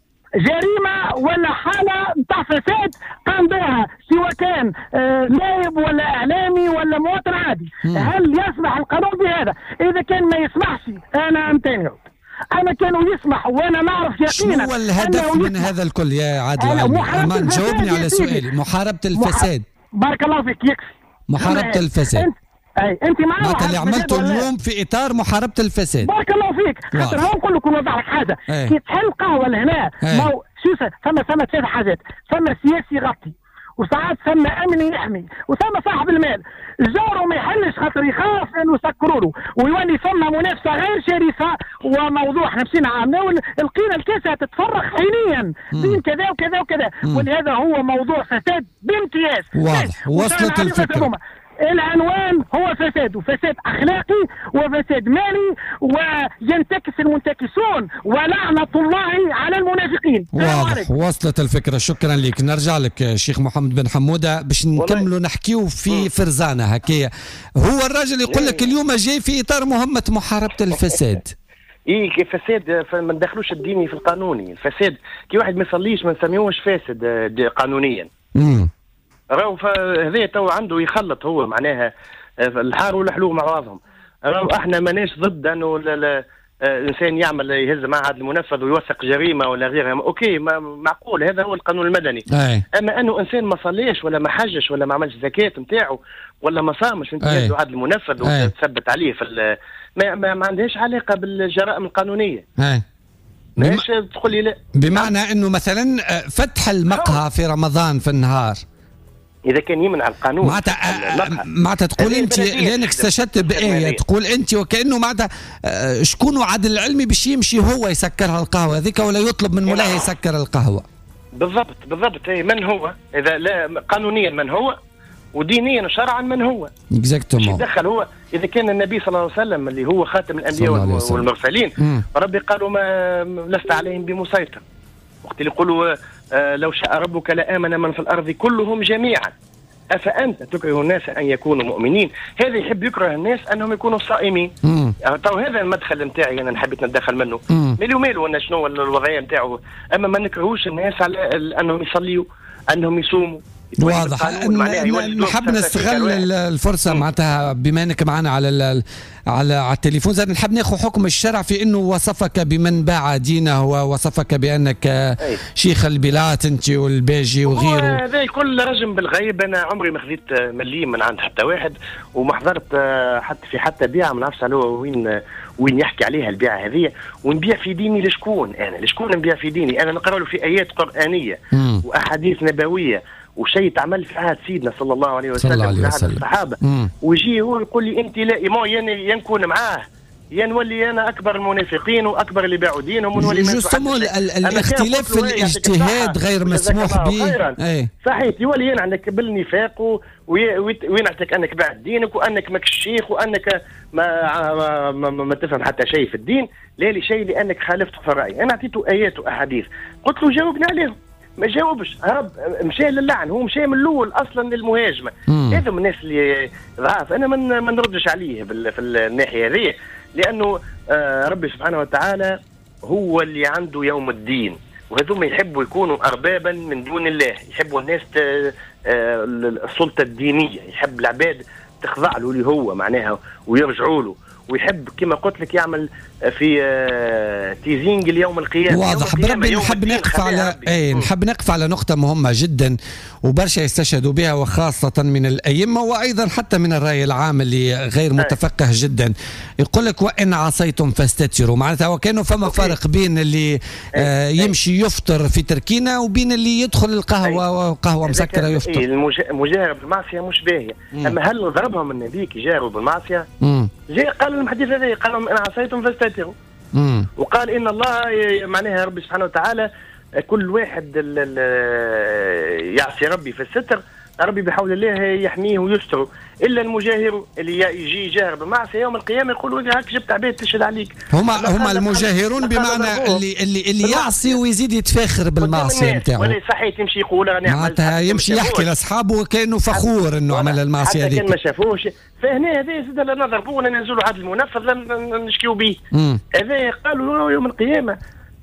جريمة ولا حالة نتاع فساد قام بها سواء كان نائب ولا إعلامي ولا مواطن عادي؟ هل يسمح القانون بهذا؟ إذا كان ما يسمحش أنا أمتنع. أنا كانوا يسمح وأنا نعرف يقينا. شنو الهدف من هذا الكل يا عادل؟ أمان جاوبني على سؤالي. محاربة الفساد. بارك الله فيك يكفي. محاربة الفساد. اي انت معايا اللي عملته اليوم في اطار محاربه الفساد. بارك الله فيك. خاطر هو نقول لكم نوضح لك حاجه. كي تحل قهوه لهنا شو ثم ثلاث حاجات. ثم سياسي يغطي وساعات ثم امني يحمي وثم صاحب المال. جاره ما يحلش خاطر يخاف انه يسكروا له ويولي ثم منافسه غير شريفه. وموضوع احنا مشينا عاملين لقينا الكاسه تتفرغ حينيا بين كذا وكذا وكذا. ولهذا هو موضوع فساد بامتياز. واضح وصلت الفكره. العنوان هو فساد وفساد أخلاقي وفساد مالي وينتكس المنتكسون ولعنة الله على المنافقين. واضح وصلت الفكرة. شكرا لك. نرجع لك شيخ محمد بن حمودة باش نكملوا نحكيو في فرزانة هكايا. هو الراجل يقول لك اليوم جاي في إطار مهمة محاربة الفساد. كيف فساد ما ندخلوش الديني في القانوني. الفساد كي واحد ما يصليش ما نسميوش فاسد قانونيا. راهو هذا تو عنده يخلط هو معناها الحار والحلو مع بعضهم. راهو احنا ماناش ضد انه الانسان يعمل يهز معهد المنفذ ويوثق جريمه ولا غيرها. اوكي معقول هذا هو القانون المدني. اما انه انسان ما صليش ولا ما حجش ولا ما عملش زكاه نتاعو ولا ما صامش انت تهز عهد المنفذ وتثبت عليه في ما عندهاش علاقه بالجرائم القانونيه. ماش تقول لي لا. بمعنى انه مثلا فتح المقهى في رمضان في النهار إذا كان يمنع القانون معناتها تقول أنت لأنك استشهدت بآية تقول أنت وكأنه معناتها شكون عادل العلمي باش يمشي هو يسكرها القهوة هذيك ولا يطلب من مولاه يسكر القهوة. بالضبط من هو إذا لا قانونيا من هو ودينيا وشرعا من هو. اكزاكتومون. يدخل هو إذا كان النبي صلى الله عليه وسلم اللي هو خاتم الأنبياء والمرسلين ربي قالوا ما لست عليهم بمسيطر. وقت اللي يقولوا لو شاء ربك لآمن من في الأرض كلهم جميعا أفأنت تكره الناس أن يكونوا مؤمنين. هذا يحب يكره الناس أنهم يكونوا صائمين. تو هذا المدخل نتاعي أنا حبيت نتدخل منه. مالو أن شنو الوضعية نتاعو. أما ما نكرهوش الناس على أنهم يصليوا أنهم يصوموا. واضح. نحب نستغل الفرصة معناتها بما انك معنا على التليفون زاد نحب ناخذ حكم الشرع في انه وصفك بمن باع دينه ووصفك بانك شيخ البلاد انت والباجي وغيره. هذا كل رجم بالغيب. انا عمري ما خذيت مليم من عند حتى واحد وما حضرت حتى بيعه ما نعرفش على وين يحكي عليها البيعه هذه. ونبيع في ديني لشكون؟ انا لشكون نبيع في ديني؟ انا نقرا له في ايات قرانيه واحاديث نبويه وشيء تعمل في عهد سيدنا صلى الله عليه وسلم وعهد الصحابه. ويجي هو يقول لي انت لا ينكون معاه يا نولي انا اكبر المنافقين واكبر اللي باعوا دينهم ونولي جوستومون الاختلاف في الاجتهاد غير مسموح به. صحيح يولي عندك بالنفاق وينعتك انك بعد دينك وانك ماكش شيخ وانك ما تفهم حتى شيء في الدين. لا شيء لانك خالفت في الراي. انا اعطيته ايات واحاديث قلت له جاوبنا عليهم ما جاوبش، هرب مشى للعن، هو مشى من الاول اصلا للمهاجمه. هذا من الناس اللي ضعاف. انا ما نردش عليه في الناحيه هذه، لانه ربي سبحانه وتعالى هو اللي عنده يوم الدين، وهذوما يحبوا يكونوا اربابا من دون الله، يحبوا الناس السلطه الدينيه، يحب العباد تخضع له اللي هو معناها ويرجعوا له، ويحب كما قلت لك يعمل في تيزينج اليوم القيامه. واضح. بربي نحب نقف على نحب نقف على نقطه مهمه جدا وبرشا يستشهدوا بها، وخاصه من الائمه وايضا حتى من الراي العام اللي غير متفقه جدا. يقول لك وان عصيتم فاستتروا، معناتها وكانه فما فرق بين اللي يمشي يفطر في تركينا وبين اللي يدخل القهوه وقهوه مسكره يفطر. المجاهره بالمعصيه مش باهيه. اما هل ضربهم النبي كي جاروا بالمعصيه؟ جاء قال لهم الحديث هذا، قال لهم ان عصيتم فاستتروا، وقال ان الله معناها ربي سبحانه وتعالى كل واحد يعصي ربي في الستر ربي بحول الله يحميه ويستره، الا المجاهر اللي يجي جاهر بالمعصيه يوم القيامه يقولوا هاك جبت عباد تشهد عليك. هما المجاهرون بمعنى اللي يعصي ويزيد يتفاخر بالمعصيه نتاعو. ولا صحيح يمشي يقول راني معناتها يمشي يحكي لاصحابه وكانه فخور انه عمل المعصيه هذيك. حتى كان ما شافوش. فهنا هذا زاد لا نضربوه ولا ننزلوا عدل المنفذ نشكيو به. هذا قالوا يوم القيامه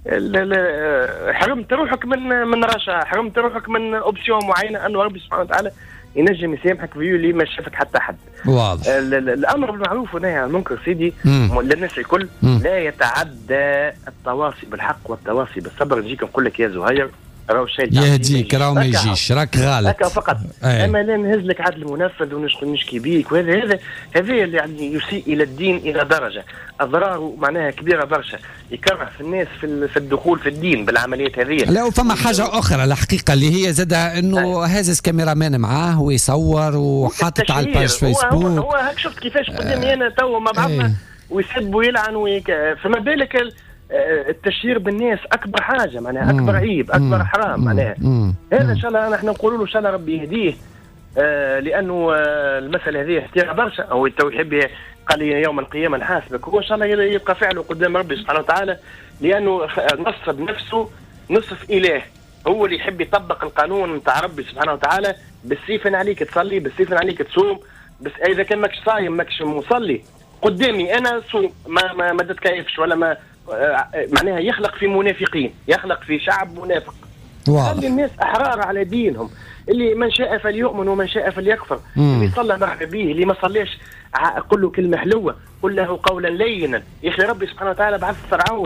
حرمت روحك من رشا، حرمت روحك من اوبسيون معينه، انه ربي سبحانه وتعالى ينجم يسامحك فيه اللي ما شافك حتى حد. واضح. الامر بالمعروف والنهي عن المنكر سيدي للناس الكل لا يتعدى التواصي بالحق والتواصي بالصبر. نجيك نقول لك يا زهير راهو الشيء يهديك راهو ما يجيش راك غالط هكا فقط. اما لا نهز لك عدل منفذ ونشكي بيك، وهذا اللي يعني يسيء الى الدين الى درجه اضراره معناها كبيره برشا، يكره في الناس في الدخول في الدين بالعمليات هذه. لا وفما حاجه اخرى الحقيقه اللي هي زاد انه هازز كاميرامان معاه ويصور وحاطط على الباج فيسبوك. هو هاك شفت كيفاش قدامي انا تو مع بعضنا ويسب ويلعن فما بالك التشهير بالناس اكبر حاجه معناها اكبر عيب اكبر حرام معناها. هذا ان شاء الله نحن نقولوا له ان شاء الله ربي يهديه، لانه المساله هذه احتياج برشا. او يحب قال لي يوم القيامه نحاسبك، هو ان شاء الله يبقى فعله قدام ربي سبحانه وتعالى، لانه نصب نفسه نصف اله. هو اللي يحب يطبق القانون نتاع ربي سبحانه وتعالى، بالسيف عليك تصلي، بالسيف عليك تصوم، بس اذا كان ماكش صايم ماكش مصلي قدامي انا صوم ما تتكيفش ولا ما معناها يخلق في منافقين، يخلق في شعب منافق. خلي الناس احرار على دينهم، اللي من شاء فليؤمن ومن شاء فليكفر. اللي صلى مرحبا به، اللي ما صليش قل له كلمه حلوه، قل له قولا لينا. يا اخي ربي سبحانه وتعالى بعث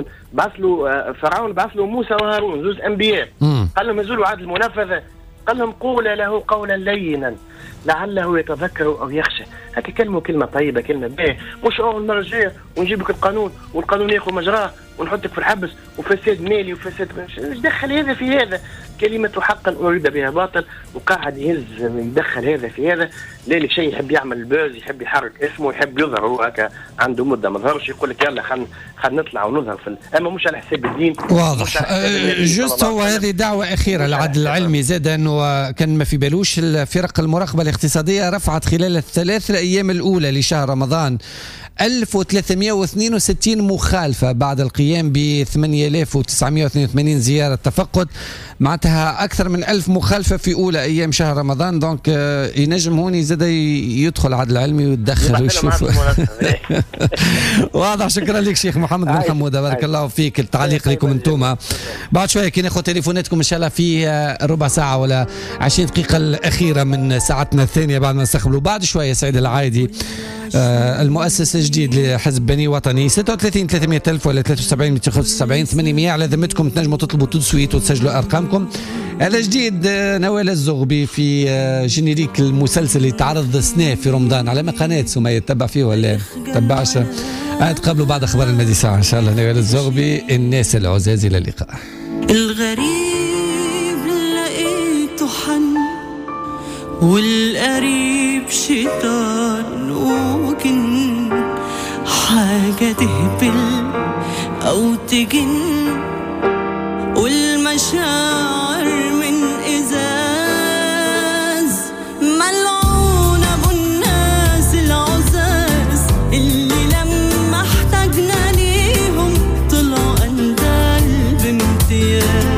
فرعون بعث له موسى وهارون زوج انبياء، قال لهم نزلوا عدل المنفذه، قال لهم قول له قولا لينا لعله يتذكر او يخشى. هكا كلمه طيبه كلمه باهيه، مش اول مره جايه ونجيب لك القانون والقانون ياخذ مجراه ونحطك في الحبس وفساد مالي وفساد ايش دخل هذا في هذا؟ كلمه حقا اريد بها باطل، وقاعد يدخل هذا في هذا. لا شيء يحب يعمل البوز، يحب يحرك اسمه، يحب يظهر. هو هكا عنده مده ما ظهرش يقول لك يلا خلينا نطلع ونظهر اما مش على حساب الدين. واضح. جوست هو هذه دعوه اخيره للعدل العلمي زاد انه كان ما في بالوش الفرق المراقبه الاقتصاديه رفعت خلال الثلاث ايام الاولى لشهر رمضان 1362 مخالفة بعد القيام ب 8982 زيارة تفقد، معناتها أكثر من 1000 مخالفة في أولى أيام شهر رمضان. دونك ينجم هون يزيد يدخل عدل علمي ويتدخل ويشوف. واضح. شكرا لك شيخ محمد بن حمودة، بارك الله فيك. التعليق لكم انتم بعد شوية كي ناخذ تليفوناتكم إن شاء الله في ربع ساعة ولا 20 دقيقة الأخيرة من ساعتنا الثانية بعد ما نستقبلوا بعد شوية سعيد العايدي المؤسس الجديد لحزب بني وطني. 36 300 ألف ولا 73 275 800 على ذمتكم. تنجموا تطلبوا تسويت وتسجلوا أرقامكم. هذا جديد نوال الزغبي في جينيريك المسلسل اللي تعرض سنة في رمضان على ما قناة سمية تتبع فيه ولا تتبعش. تقابلوا بعد أخبار المدي ساعة إن شاء الله. نوال الزغبي الناس العزاز، إلى اللقاء. الغريب لقيته حن والقريب شيطان وجن حاجة تهبل أو تجن، والمشاعر من إزاز. ملعونة أبو الناس العزاز اللي لما احتاجنا ليهم طلعوا أندال بامتياز.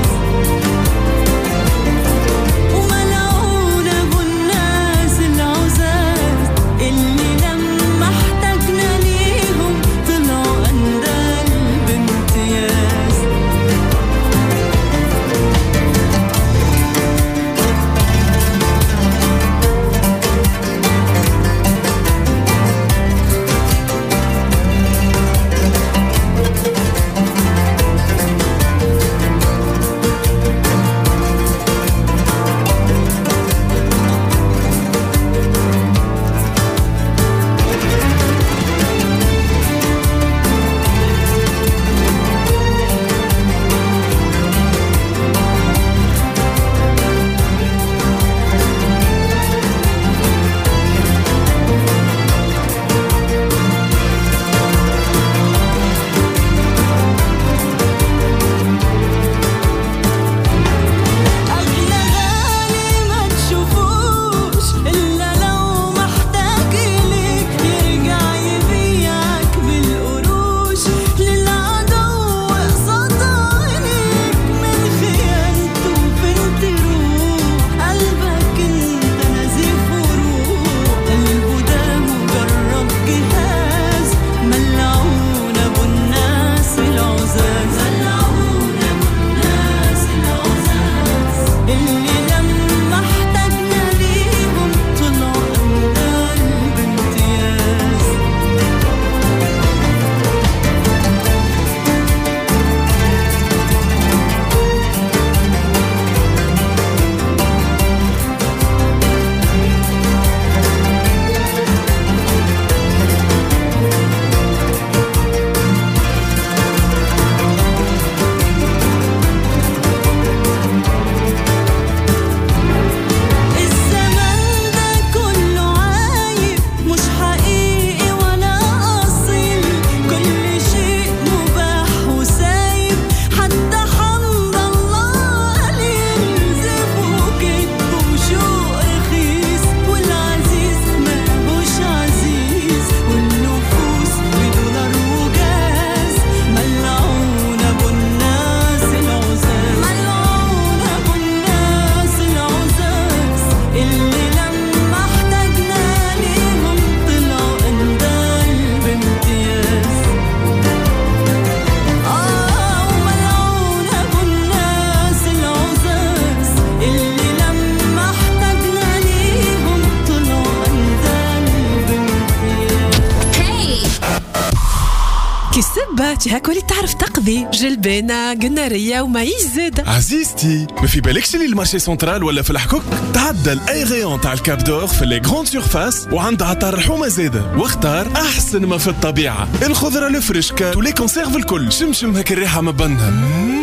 هاك وليت تعرف تقضي جلبانة قنارية وما يزيد. عزيزتي ما في بالكش اللي المارشي سنترال ولا في الحكوك تعدى الاي غيون تاع الكابدور في لي غروند سيرفاس وعندها عطار الحومة زاده، واختار احسن ما في الطبيعة، الخضرة الفريشكا ولي كونسيرف الكل. شمشم هاك الريحة ما بنها.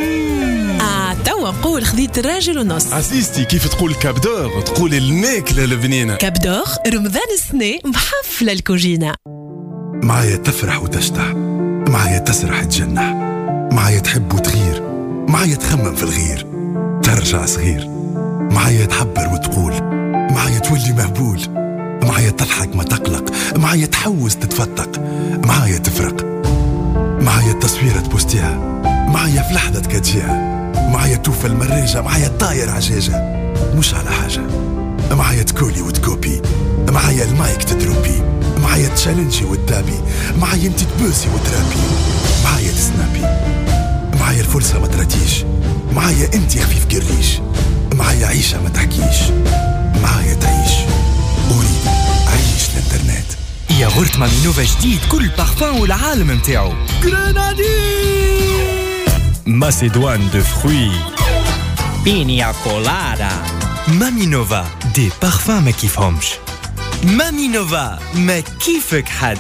توا نقول خذيت الراجل ونص. عزيزتي كيف تقول كابدور تقول الماكلة البنينة. كابدور رمضان السنة محفلة الكوجينة. معايا تفرح وتشتح، معايا تسرح تجنح، معايا تحب وتغير، معايا تخمم في الغير ترجع صغير، معايا تحبر وتقول، معايا تولي مهبول، معايا تضحك ما تقلق، معايا تحوز تتفتق، معايا تفرق، معايا التصويرة تبوستيها، معايا في لحظة كتجيها، معايا توفى المراجة، معايا طاير عجاجة مش على حاجة، معايا تكولي وتكوبي، معايا المايك تدروبي، معايا تشالنجي وتدابي، معايا انت تبوسي وترابي، معايا تسنابي، معايا الفرصة ما تراتيش، معايا انت خفيف قريش، معايا عيشة ما تحكيش، معايا تعيش. أريد عيش الانترنت. ياغورت مامينوفا جديد كل بارفان والعالم متاعو. Grenadine Macédoine de fruits. Pina colada. مامينوفا دي بارفان ما كيفهمش. مامينوفا ما كيفك حد.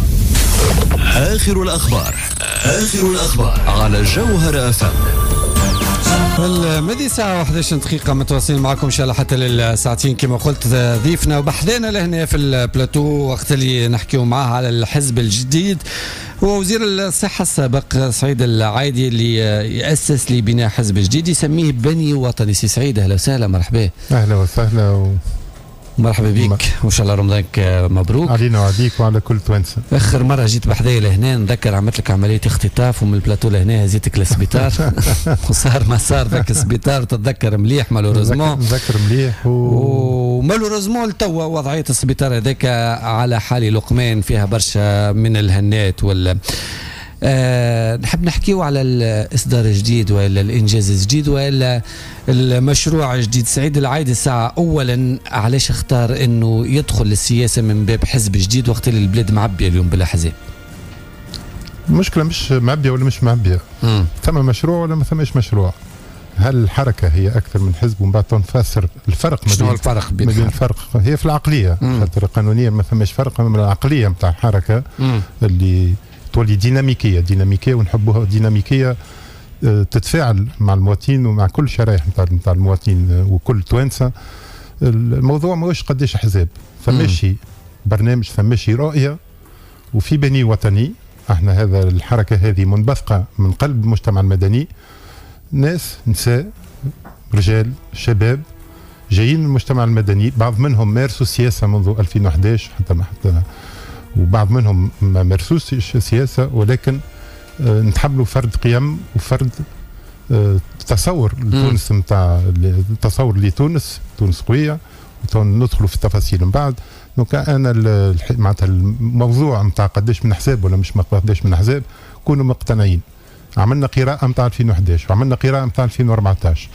آخر الأخبار على جوهر FM. المدي ساعة 11 دقيقة متواصلين معكم إن شاء الله حتى للساعتين كما قلت. ضيفنا وبحذانا لهنا في البلاتو وقت اللي نحكيو معاه على الحزب الجديد هو وزير الصحة السابق سعيد العايدي اللي يأسس لبناء حزب جديد يسميه بني وطني. سي سعيد أهلا وسهلا، مرحبا. أهلا وسهلا مرحبا بك، وإن شاء الله رمضانك مبروك علينا وعليك وعلى كل توانسة. آخر مرة جيت بحذايا لهنا نذكر عملت لك عملية اختطاف ومن البلاتو لهنا هزيتك للسبيطار وصار ما صار ذاك السبيطار تتذكر مليح مالوريزمون. نذكر مليح ومالوريزمون لتوا وضعية السبيطار هذاك على حال لقمان فيها برشا من الهنات ولا نحب نحكيو على الإصدار الجديد ولا الإنجاز الجديد ولا المشروع الجديد. سعيد العايدي الساعة أولا علاش اختار أنه يدخل للسياسة من باب حزب جديد وقت اللي البلاد معبية اليوم بالأحزاب؟ المشكلة مش معبية ولا مش معبية، ثم مشروع ولا ما ثمش مشروع. هل الحركة هي أكثر من حزب ومن بعد تنفسر الفرق؟ شنو الفرق بين الفرق؟ هي في العقلية، خاطر قانونيا ما ثمش فرق من العقلية نتاع الحركة اللي تولي ديناميكية ونحبوها ديناميكية تتفاعل مع المواطنين ومع كل شرائح نتاع المواطنين وكل توانسة. الموضوع ماهوش قديش حزاب، فماشي برنامج، فماشي رؤية، وفي بني وطني. احنا هذا الحركة هذه منبثقة من قلب المجتمع المدني، ناس نساء رجال شباب جايين من المجتمع المدني، بعض منهم مارسوا السياسة منذ 2011 حتى وبعض منهم ما مارسوش السياسة، ولكن نتحملوا فرد قيم وفرد تصور لتونس نتاع تصور لتونس قوية، وندخلوا في التفاصيل من بعد. دونك انا معناتها الموضوع نتاع قداش من حساب ولا مش قداش من حساب كونوا مقتنعين. عملنا قراءة نتاع 2011 وعملنا قراءة نتاع 2014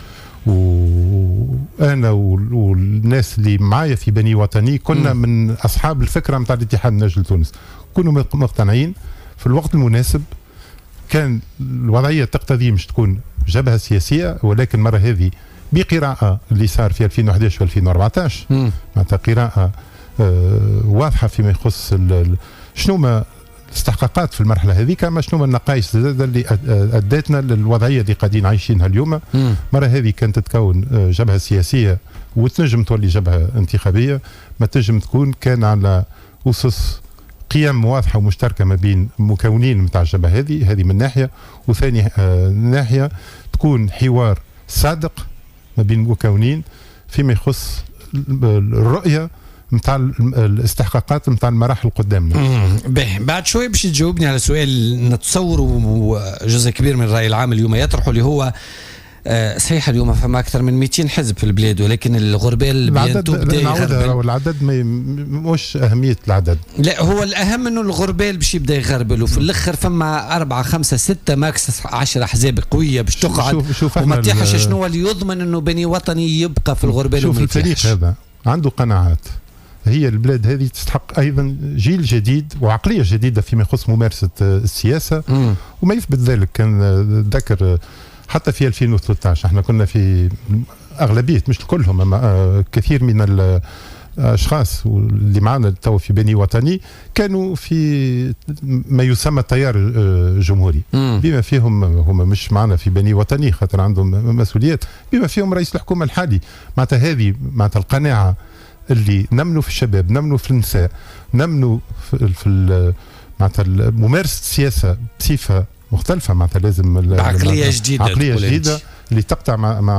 وانا والناس اللي معايا في بني وطني كنا من اصحاب الفكره نتاع الاتحاد من اجل تونس، كنا مقتنعين في الوقت المناسب. كان الوضعيه تقتضي مش تكون جبهه سياسيه، ولكن المره هذه بقراءه اللي صار في 2011 و 2014 معناتها قراءه واضحه فيما يخص شنو ما استحقاقات في المرحله هذه، كما شنو من النقائص اللي ادتنا للوضعيه اللي قاعدين عايشينها اليوم. مره هذه كانت تتكون جبهه سياسيه وتنجم تولي جبهه انتخابيه، ما تنجم تكون كان على اسس قيم واضحه ومشتركه ما بين المكونين نتاع الجبهه هذه من ناحيه، وثاني ناحيه تكون حوار صادق ما بين المكونين فيما يخص الرؤيه نتاع الاستحقاقات نتاع المراحل قدامنا. بعد شوي باش تجاوبني على سؤال نتصور جزء كبير من الرأي العام اليوم يطرحه، اللي هو صحيح اليوم فما أكثر من 200 حزب في البلاد، ولكن الغربال بينتو بدا يغربل. العدد مش أهمية العدد، لا هو الأهم إنه الغربال باش يبدا يغربل، وفي الآخر فما 4 5 6 ماكس 10 أحزاب قوية باش تقعد وما تيحش شنو اللي يضمن إنه بني وطني يبقى في الغربال. شوف الفريق هذا عنده قناعات، هي البلاد هذه تستحق ايضا جيل جديد وعقليه جديده فيما يخص ممارسه السياسه. وما يثبت ذلك كان ذكر حتى في 2013 احنا كنا في اغلبيه مش كلهم اما كثير من الاشخاص اللي معنا تو في بني وطني كانوا في ما يسمى التيار الجمهوري، بما فيهم هم مش معنا في بني وطني خاطر عندهم مسؤوليات، بما فيهم رئيس الحكومه الحالي. معناتها هذه معناتها القناعه اللي نمنوا في الشباب، نمنوا في النساء، نمنوا في معناتها ممارسه السياسه بصفه مختلفه، معناتها لازم عقليه جديده، عقليه جديده اللي تقطع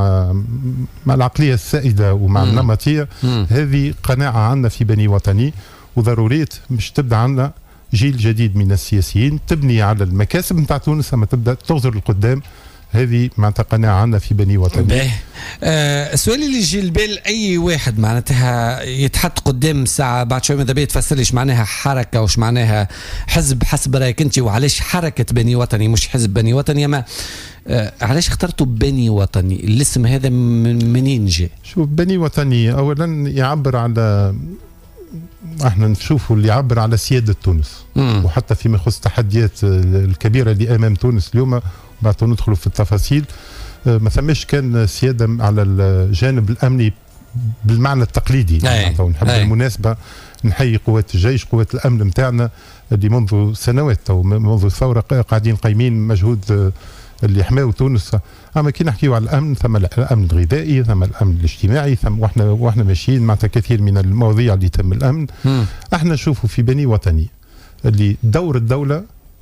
مع العقليه السائده ومع النمطيه. هذه قناعه عندنا في بني وطني، وضروريه مش تبدا عندنا جيل جديد من السياسيين تبني على المكاسب نتاع تونس اما تبدا تغزر لقدام. هذه معناتها قناعة عندنا في بني وطني. السؤال اللي يجي البال أي واحد معناتها يتحط قدام الساعة بعد شوي ماذا بيت تفسر ليش معناها حركة وش معناها حزب حسب رأيك أنت، وعلاش حركة بني وطني مش حزب بني وطني. أما علاش اخترتوا بني وطني؟ الاسم هذا منين جاء؟ شوف بني وطني أولا يعبر على احنا نشوفوا اللي يعبر على سيادة تونس، وحتى فيما يخص التحديات الكبيرة اللي أمام تونس اليوم بعد ندخلوا في التفاصيل. ما ثماش كان سيادة على الجانب الأمني بالمعنى التقليدي. ونحب بالمناسبة نحيي قوات الجيش، قوات الأمن متاعنا اللي منذ سنوات أو منذ الثورة قاعدين قايمين مجهود اللي حماوا تونس. اما كي نحكيو على الامن ثم الامن الغذائي، ثم الامن الاجتماعي، ثم واحنا ماشيين معناتها كثير من المواضيع اللي تم الامن. احنا نشوفوا في بني وطني اللي دور الدوله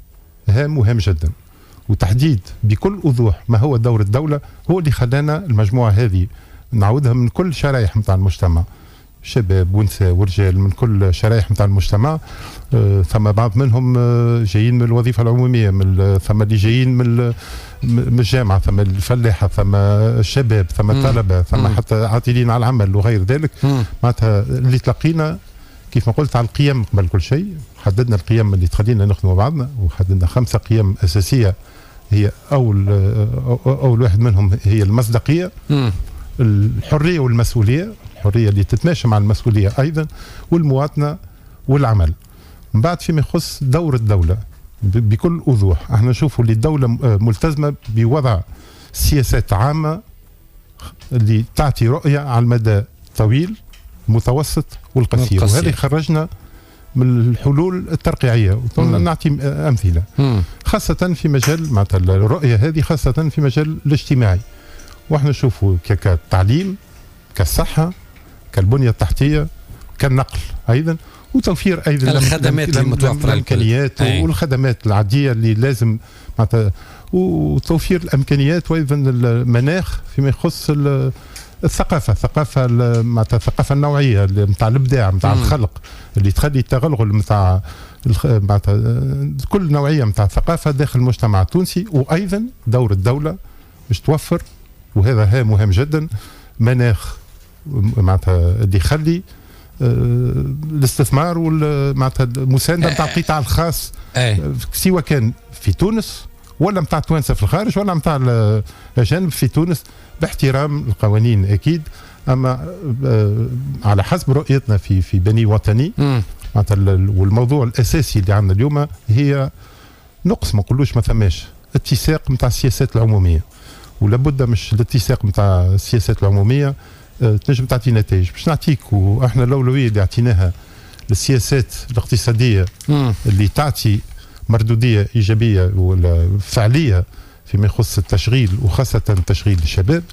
هام وهام جدا، وتحديد بكل وضوح ما هو دور الدولة هو اللي خلانا المجموعة هذه نعودها من كل شرائح متاع المجتمع، شباب ونساء ورجال من كل شرائح متاع المجتمع. ثم بعض منهم جايين من الوظيفة العمومية، ثم اللي جايين من الجامعة، ثم الفلاحة، ثم الشباب، ثم الطلبة، ثم حتى عاطلين على العمل وغير ذلك. معناتها اللي تلقينا كيف ما قلت على القيم قبل كل شيء، حددنا القيم اللي تخلينا نخدموا بعضنا، وحددنا 5 قيم أساسية. هي أول واحد منهم هي المصداقية، الحرية والمسؤولية، الحرية اللي تتماشى مع المسؤولية أيضا، والمواطنة والعمل. من بعد فيما يخص دور الدولة بكل وضوح، احنا نشوفوا اللي الدولة ملتزمة بوضع سياسات عامة اللي تعطي رؤية على المدى الطويل المتوسط والقصير، وهذا خرجنا من الحلول الترقيعية. نعطي أمثلة خاصة في مجال معناتها الرؤية هذه، خاصة في مجال الاجتماعي، واحنا نشوفوا كالتعليم، كالصحة، كالبنية التحتية، كالنقل أيضا، وتوفير أيضا الخدمات المتوفرة، الإمكانيات والخدمات العادية اللي لازم معناتها، وتوفير الإمكانيات وأيضا المناخ فيما يخص الثقافة معناتها الثقافة النوعية متاع الإبداع متاع الخلق اللي تخلي التغلغل متاع كل نوعية متاع الثقافة داخل المجتمع التونسي. وأيضا دور الدولة باش توفر، وهذا هام مهم جدا، مناخ معناتها اللي يخلي الاستثمار معناتها المساندة متاع القطاع الخاص، سواء كان في تونس ولا متاع التوانسة في الخارج ولا متاع الأجانب في تونس، باحترام القوانين أكيد، أما على حسب رؤيتنا في بني وطني. والموضوع الأساسي اللي عندنا اليوم هي نقص، ما نقولوش ما ثماش اتساق متاع السياسات العمومية، ولابد مش الاتساق متاع السياسات العمومية تنجم تعطي نتائج. باش نعطيك، واحنا الأولوية اللي اعطيناها للسياسات الاقتصادية اللي تعطي مردودية إيجابية ولا فعالية فيما يخص التشغيل، وخاصة تشغيل الشباب.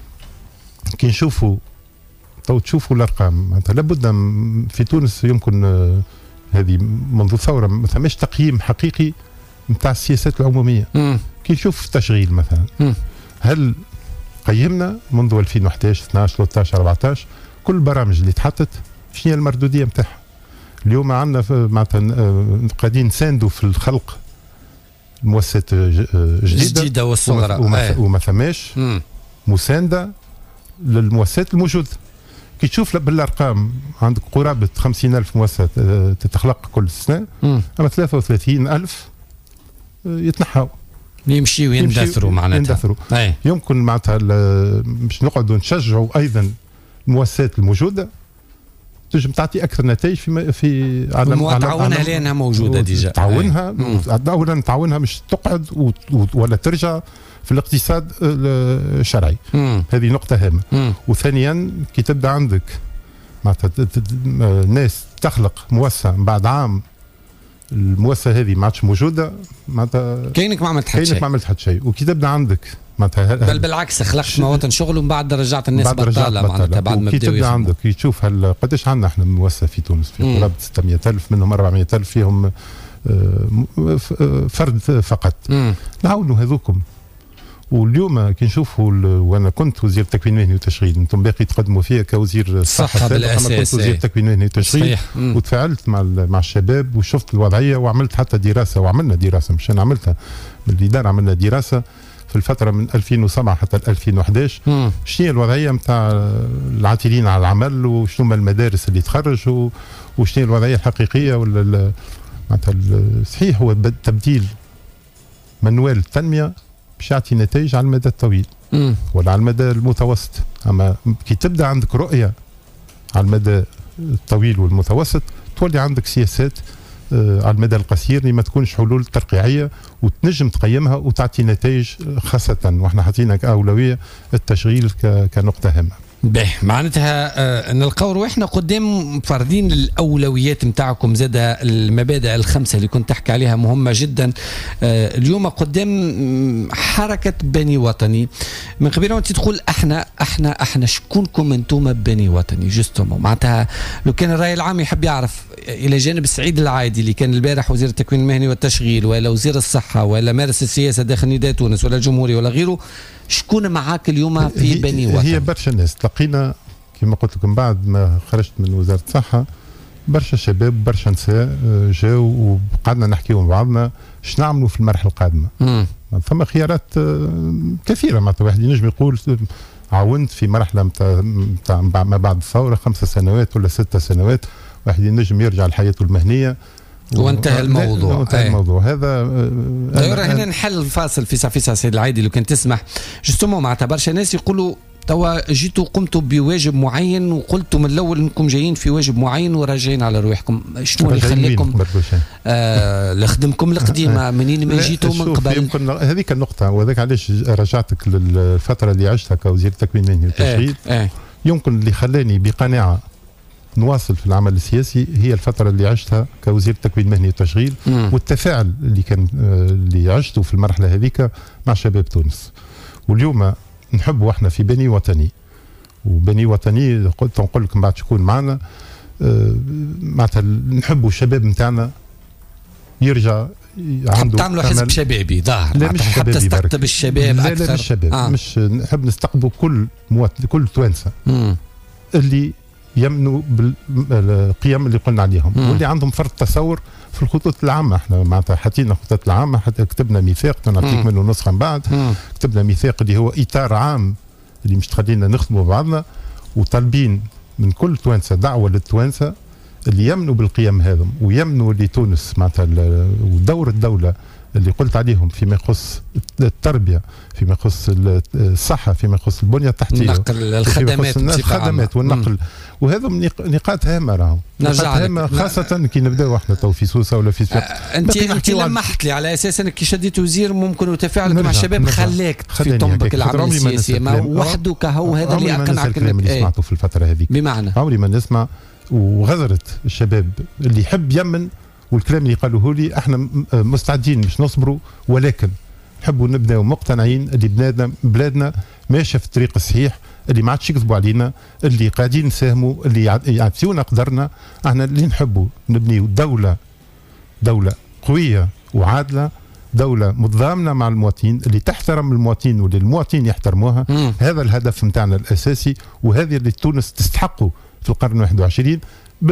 كي نشوفوا تشوفوا الأرقام، معناتها لابد في تونس يمكن هذه منذ ثورة ما ثماش تقييم حقيقي متاع السياسات العمومية. كي نشوف التشغيل مثلا، هل قيمنا منذ 2011 12 13 14 كل البرامج اللي تحطت شنو هي المردودية متاعها؟ اليوم عندنا معناتها قاعدين نساندوا في الخلق مؤسسات جديدة والصغرى، وما ثماش مساندة للمؤسسات الموجودة. كي تشوف بالارقام عندك قرابه 50,000 مؤسسه تتخلق كل سنه، اما 33,000 يتنحوا يمشيوا يندثروا معناتها. يمكن معناتها باش نقعدوا نشجعوا ايضا المؤسسات الموجوده تنجم تعطي اكثر نتائج في على تعاونها لانها موجوده ديجا. تعاونها اولا تعاونها مش تقعد ولا ترجع في الاقتصاد الشرعي. هذه نقطة هامة. وثانيا كي تبدا عندك معناتها ناس تخلق مؤسسة بعد عام المؤسسة هذه ما عادش موجودة، معناتها كأنك ما عملت حتى شيء. وكي تبدا عندك معناتها بل بالعكس خلقت مواطن شغل ومن بعد رجعت الناس بطالة معناتها بعد ما بداوا. كي تبدا عندك كي تشوف قداش عندنا احنا مؤسسة في تونس، في قرابة 600,000 منهم 400,000 فيهم فرد فقط. نعاونوا هذوكم. واليوم كي نشوفوا وانا كنت وزير التكوين المهني والتشغيل، انتم باقي تقدموا فيها كوزير الصحه بالاساس. انا كنت وزير التكوين المهني والتشغيل وتفاعلت مع الشباب وشفت الوضعيه وعملت حتى دراسه، وعملنا دراسه مش انا عملتها بالاداره، عملنا دراسه في الفتره من 2007 حتى 2011 شنو هي الوضعيه نتاع العاطلين على العمل، وشنو هما المدارس اللي تخرج، وشنو هي الوضعيه الحقيقيه ولا معناتها صحيح هو تبديل منوال التنميه باش يعطي نتائج على المدى الطويل ولا على المدى المتوسط. اما كي تبدا عندك رؤيه على المدى الطويل والمتوسط تولي عندك سياسات على المدى القصير اللي ما تكونش حلول ترقيعيه وتنجم تقيمها وتعطي نتائج، خاصه واحنا حاطين اولويه التشغيل كنقطه هامه. به معناتها نلقاو روحنا قدام فاردين الاولويات نتاعكم زاد المبادئ الخمسه اللي كنت تحكي عليها مهمه جدا. اليوم قدام حركه بني وطني. من قبل انت تقول احنا شكونكم انتم بني وطني جوستومون؟ معناتها لو كان الراي العام يحب يعرف الى جانب سعيد العايدي اللي كان البارح وزير التكوين المهني والتشغيل ولا وزير الصحه ولا مارس السياسه داخل نداء تونس ولا الجمهوري ولا غيره، شكون معاك اليوم في بني وطني؟ هي برشا ناس تلقينا كما قلت لكم بعد ما خرجت من وزاره الصحه، برشا شباب برشا نساء جاوا وقعدنا نحكيوا مع بعضنا اش نعملوا في المرحله القادمه. ثم خيارات كثيره، معناتها واحد ينجم يقول عاونت في مرحله متاع ما بعد الثوره 5 سنوات ولا 6 سنوات، واحد ينجم يرجع لحياته المهنيه وانتهى الموضوع. وانتهى الموضوع هذا. هنا نحل فاصل في سيد العايدي لو كان تسمح. جوستومون معناتها برشا ناس يقولوا توا جيتوا قمتوا بواجب معين وقلتوا من الاول انكم جايين في واجب معين وراجعين على رواحكم، شنو اللي خليكم لخدمكم القديمه منين ما جيتوا من قبل؟ يمكن هذيك النقطه، وهذاك علاش رجعتك للفتره اللي عشتها كوزير التكوين المهني والتشغيل. يمكن اللي خلاني بقناعه نواصل في العمل السياسي هي الفترة اللي عشتها كوزير التكوين المهني والتشغيل، والتفاعل اللي عشته في المرحلة هذيك مع شباب تونس. واليوم نحبوا احنا في بني وطني، وبني وطني قلت نقول لكم بعد شكون معنا، معناتها نحبوا الشباب نتاعنا يرجع عنده. تعملوا حزب شبابي ظاهر، لا مش حتى تستقطب الشباب اكثر. لا مش الشباب، مش نحب نستقطبوا كل مواطن، كل توانسه اللي يمنوا بالقيم اللي قلنا عليهم، واللي عندهم فرط تصور في الخطوط العامه. احنا معناتها حطينا الخطوط العامه، حتى كتبنا ميثاق نعطيك منه نسخه من بعد. كتبنا ميثاق اللي هو اطار عام اللي مش تخلينا نخدموا بعضنا، وطالبين من كل توانسه دعوه للتوانسه اللي يمنوا بالقيم هذم ويمنوا لتونس معناتها ودور الدوله اللي قلت عليهم فيما يخص التربيه، فيما يخص الصحه، فيما يخص البنيه التحتيه، نقل الخدمات والنقل. وهذا نقاط هامه راهو، نقاط هامه خاصه كي نبداو احنا تو في سوسه ولا في سفاق. انت لمحت لي على اساس انك كي شديت وزير ممكن وتفاعلك مع الشباب خلاك في طنبك العمل السياسي، ما وحده كهو هذا اللي اقنعك الكلام اللي سمعته في الفتره هذيك. بمعنى عمري ما نسمع وغزرت الشباب اللي يحب يمن، والكلام اللي قالوه لي احنا مستعدين مش نصبروا، ولكن نحبوا نبداو مقتنعين اللي بلادنا ماشيه في الطريق الصحيح، اللي ما عادش يكذبوا علينا، اللي قاعدين نساهموا، اللي يعطيونا قدرنا. احنا اللي نحبوا نبنيو دولة قوية وعادلة، دولة متضامنة مع المواطنين، اللي تحترم المواطنين واللي المواطنين يحترموها. هذا الهدف متاعنا الأساسي، وهذا اللي تونس تستحقه في القرن 21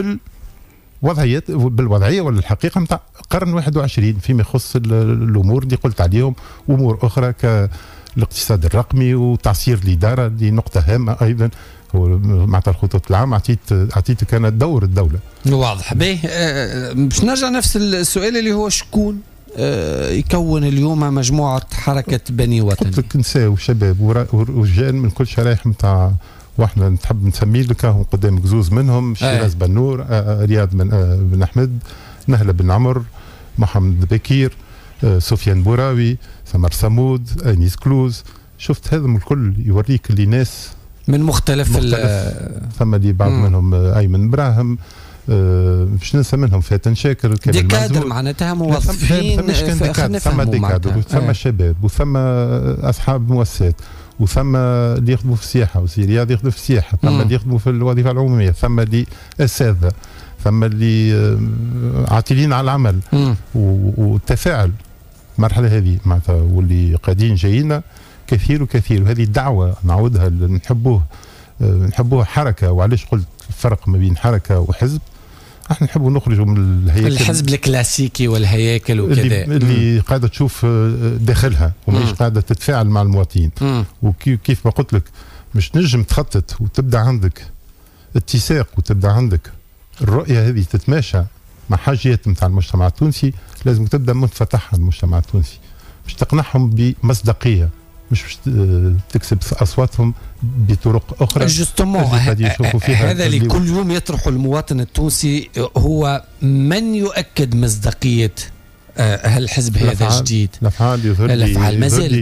بالوضعية ولا الحقيقة متاع القرن 21 فيما يخص الأمور اللي قلت عليهم، وأمور أخرى كالاقتصاد الرقمي وتعصير الإدارة. دي نقطة هامة أيضا، معناتها الخطوط العامة أعطيت كانت دور الدولة واضح. باهي باش نرجع نفس السؤال اللي هو شكون يكون اليوم مجموعة حركة بني وطني؟ قلت لك نساء وشباب ورجال من كل شرائح متاع، واحنا نحب نسمي لك هم قدامك زوز منهم: شيراز بنور، رياض بن احمد، نهله بن عمر، محمد بكير، سفيان بوراوي، سمر صمود، انيس كلوز. شفت هذا الكل يوريك اللي ناس من مختلف ثم اللي بعض منهم ايمن براهم، مش ننسى منهم فاتن شاكر، ديكادر معناتها موظفين، ثم ديكادر وثم شباب وثم اصحاب مؤسسات، وثم اللي يخدموا في السياحه وسيرياض يخدموا في السياحه، ثم اللي يخدموا في الوظيفه العموميه، ثم اللي اساتذه، ثم اللي عاطلين على العمل. والتفاعل المرحله هذه معناتها واللي قاعدين جايين كثير وكثير. وهذه الدعوه نعودها نحبوها حركه. وعلاش قلت الفرق ما بين حركه وحزب؟ احنا نحبوا نخرجوا من الهياكل، الحزب الكلاسيكي والهياكل وكذا اللي قاعده تشوف داخلها ومش قاعده تتفاعل مع المواطنين. وكيف ما قلت لك مش نجم تخطط وتبدا عندك اتساق وتبدا عندك الرؤيه هذه تتماشى مع حاجات نتاع المجتمع التونسي. لازم تبدا منفتح على المجتمع التونسي، مش تقنعهم بمصداقيه، مش تكسب اصواتهم بطرق اخرى. هذا اللي كل يوم يطرحه المواطن التونسي هو من يؤكد مصداقيه هالحزب هذا الجديد. الافعال ما زالت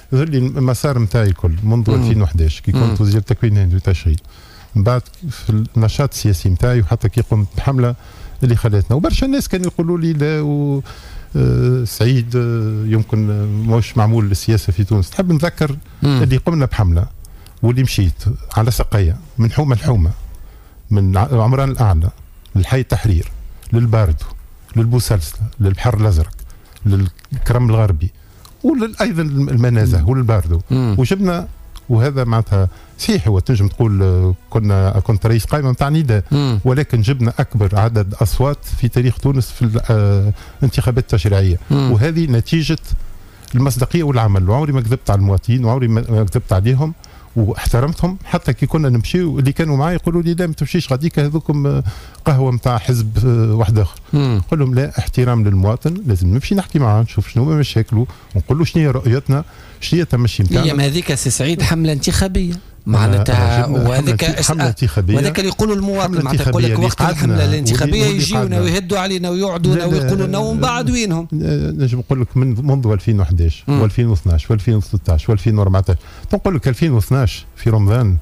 ظهر لي المسار نتاعي الكل منذ 2011 كي كنت وزير التكوين والتشغيل، من بعد في النشاط السياسي نتاعي وحتى كي قمت بحمله اللي خلاتنا، وبرشا الناس كانوا يقولوا لي لا سعيد يمكن مش معمول للسياسه في تونس. تحب نذكر اللي قمنا بحمله واللي مشيت على سقيه من حومه لحومه، من عمران الاعلى للحي التحرير للباردو للبوسلسله للبحر الازرق للكرم الغربي وايضا المنازه وللباردو، وجبنا وهذا معناتها صحيح هو تنجم تقول كنت رئيس قائمه نتاع نداء، ولكن جبنا اكبر عدد اصوات في تاريخ تونس في الانتخابات التشريعيه، وهذه نتيجه المصداقيه والعمل. وعمري ما كذبت على المواطنين وعمري ما كذبت عليهم واحترمتهم، حتى كي كنا نمشي اللي كانوا معي يقولوا لي لا ما تمشيش غاديك هذوكم قهوه نتاع حزب واحد اخر. نقول لهم لا، احترام للمواطن، لازم نمشي نحكي معاه نشوف شنو هما مشاكله ونقول له شنو هي رؤيتنا، شنو هي التمشي نتاعنا. هي هذيك سي سعيد حمله انتخابيه معناتها، وهذاك حمله انتخابيه وهذاك اللي يقولوا المواطن معناتها يقول لك وقت الحمله الانتخابيه يجيونا ويهدوا علينا ويقعدونا ويقولوا لنا ومن بعد وينهم. نجم نقول لك منذ 2011 و2012 و2013 و2014. نقول لك 2012 في رمضان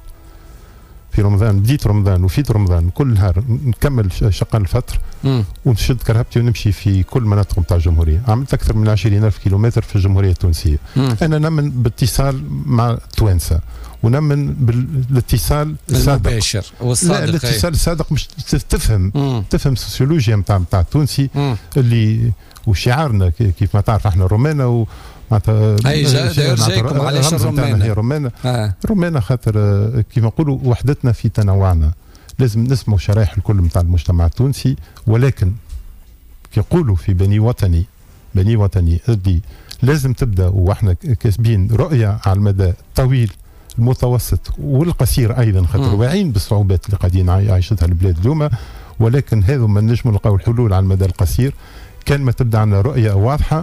بديت رمضان وفيت رمضان كل نهار نكمل شقان الفطر ونشد كرهبتي ونمشي في كل مناطق نتاع الجمهوريه. عملت اكثر من 20,000 كيلومتر في الجمهوريه التونسيه. انا نمن باتصال مع التوانسه ونمن بالاتصال المباشر والصادق. لا، الاتصال الصادق مش تفهم السوسيولوجيا نتاع التونسي اللي وشعارنا كيف ما تعرف احنا رومانا معناتها جايكم علاش الرومانة الرومانة خاطر كيما نقولوا وحدتنا في تنوعنا. لازم نسمعوا شرائح الكل نتاع المجتمع التونسي، ولكن كي نقولوا في بني وطني اللي لازم تبدا واحنا كاسبين رؤيه على المدى الطويل المتوسط والقصير ايضا، خاطر واعيين بالصعوبات اللي قاعدين عايشتها البلاد اليوم، ولكن هذا ما نجموا نلقاو الحلول على المدى القصير كان ما تبدا عندنا رؤيه واضحه،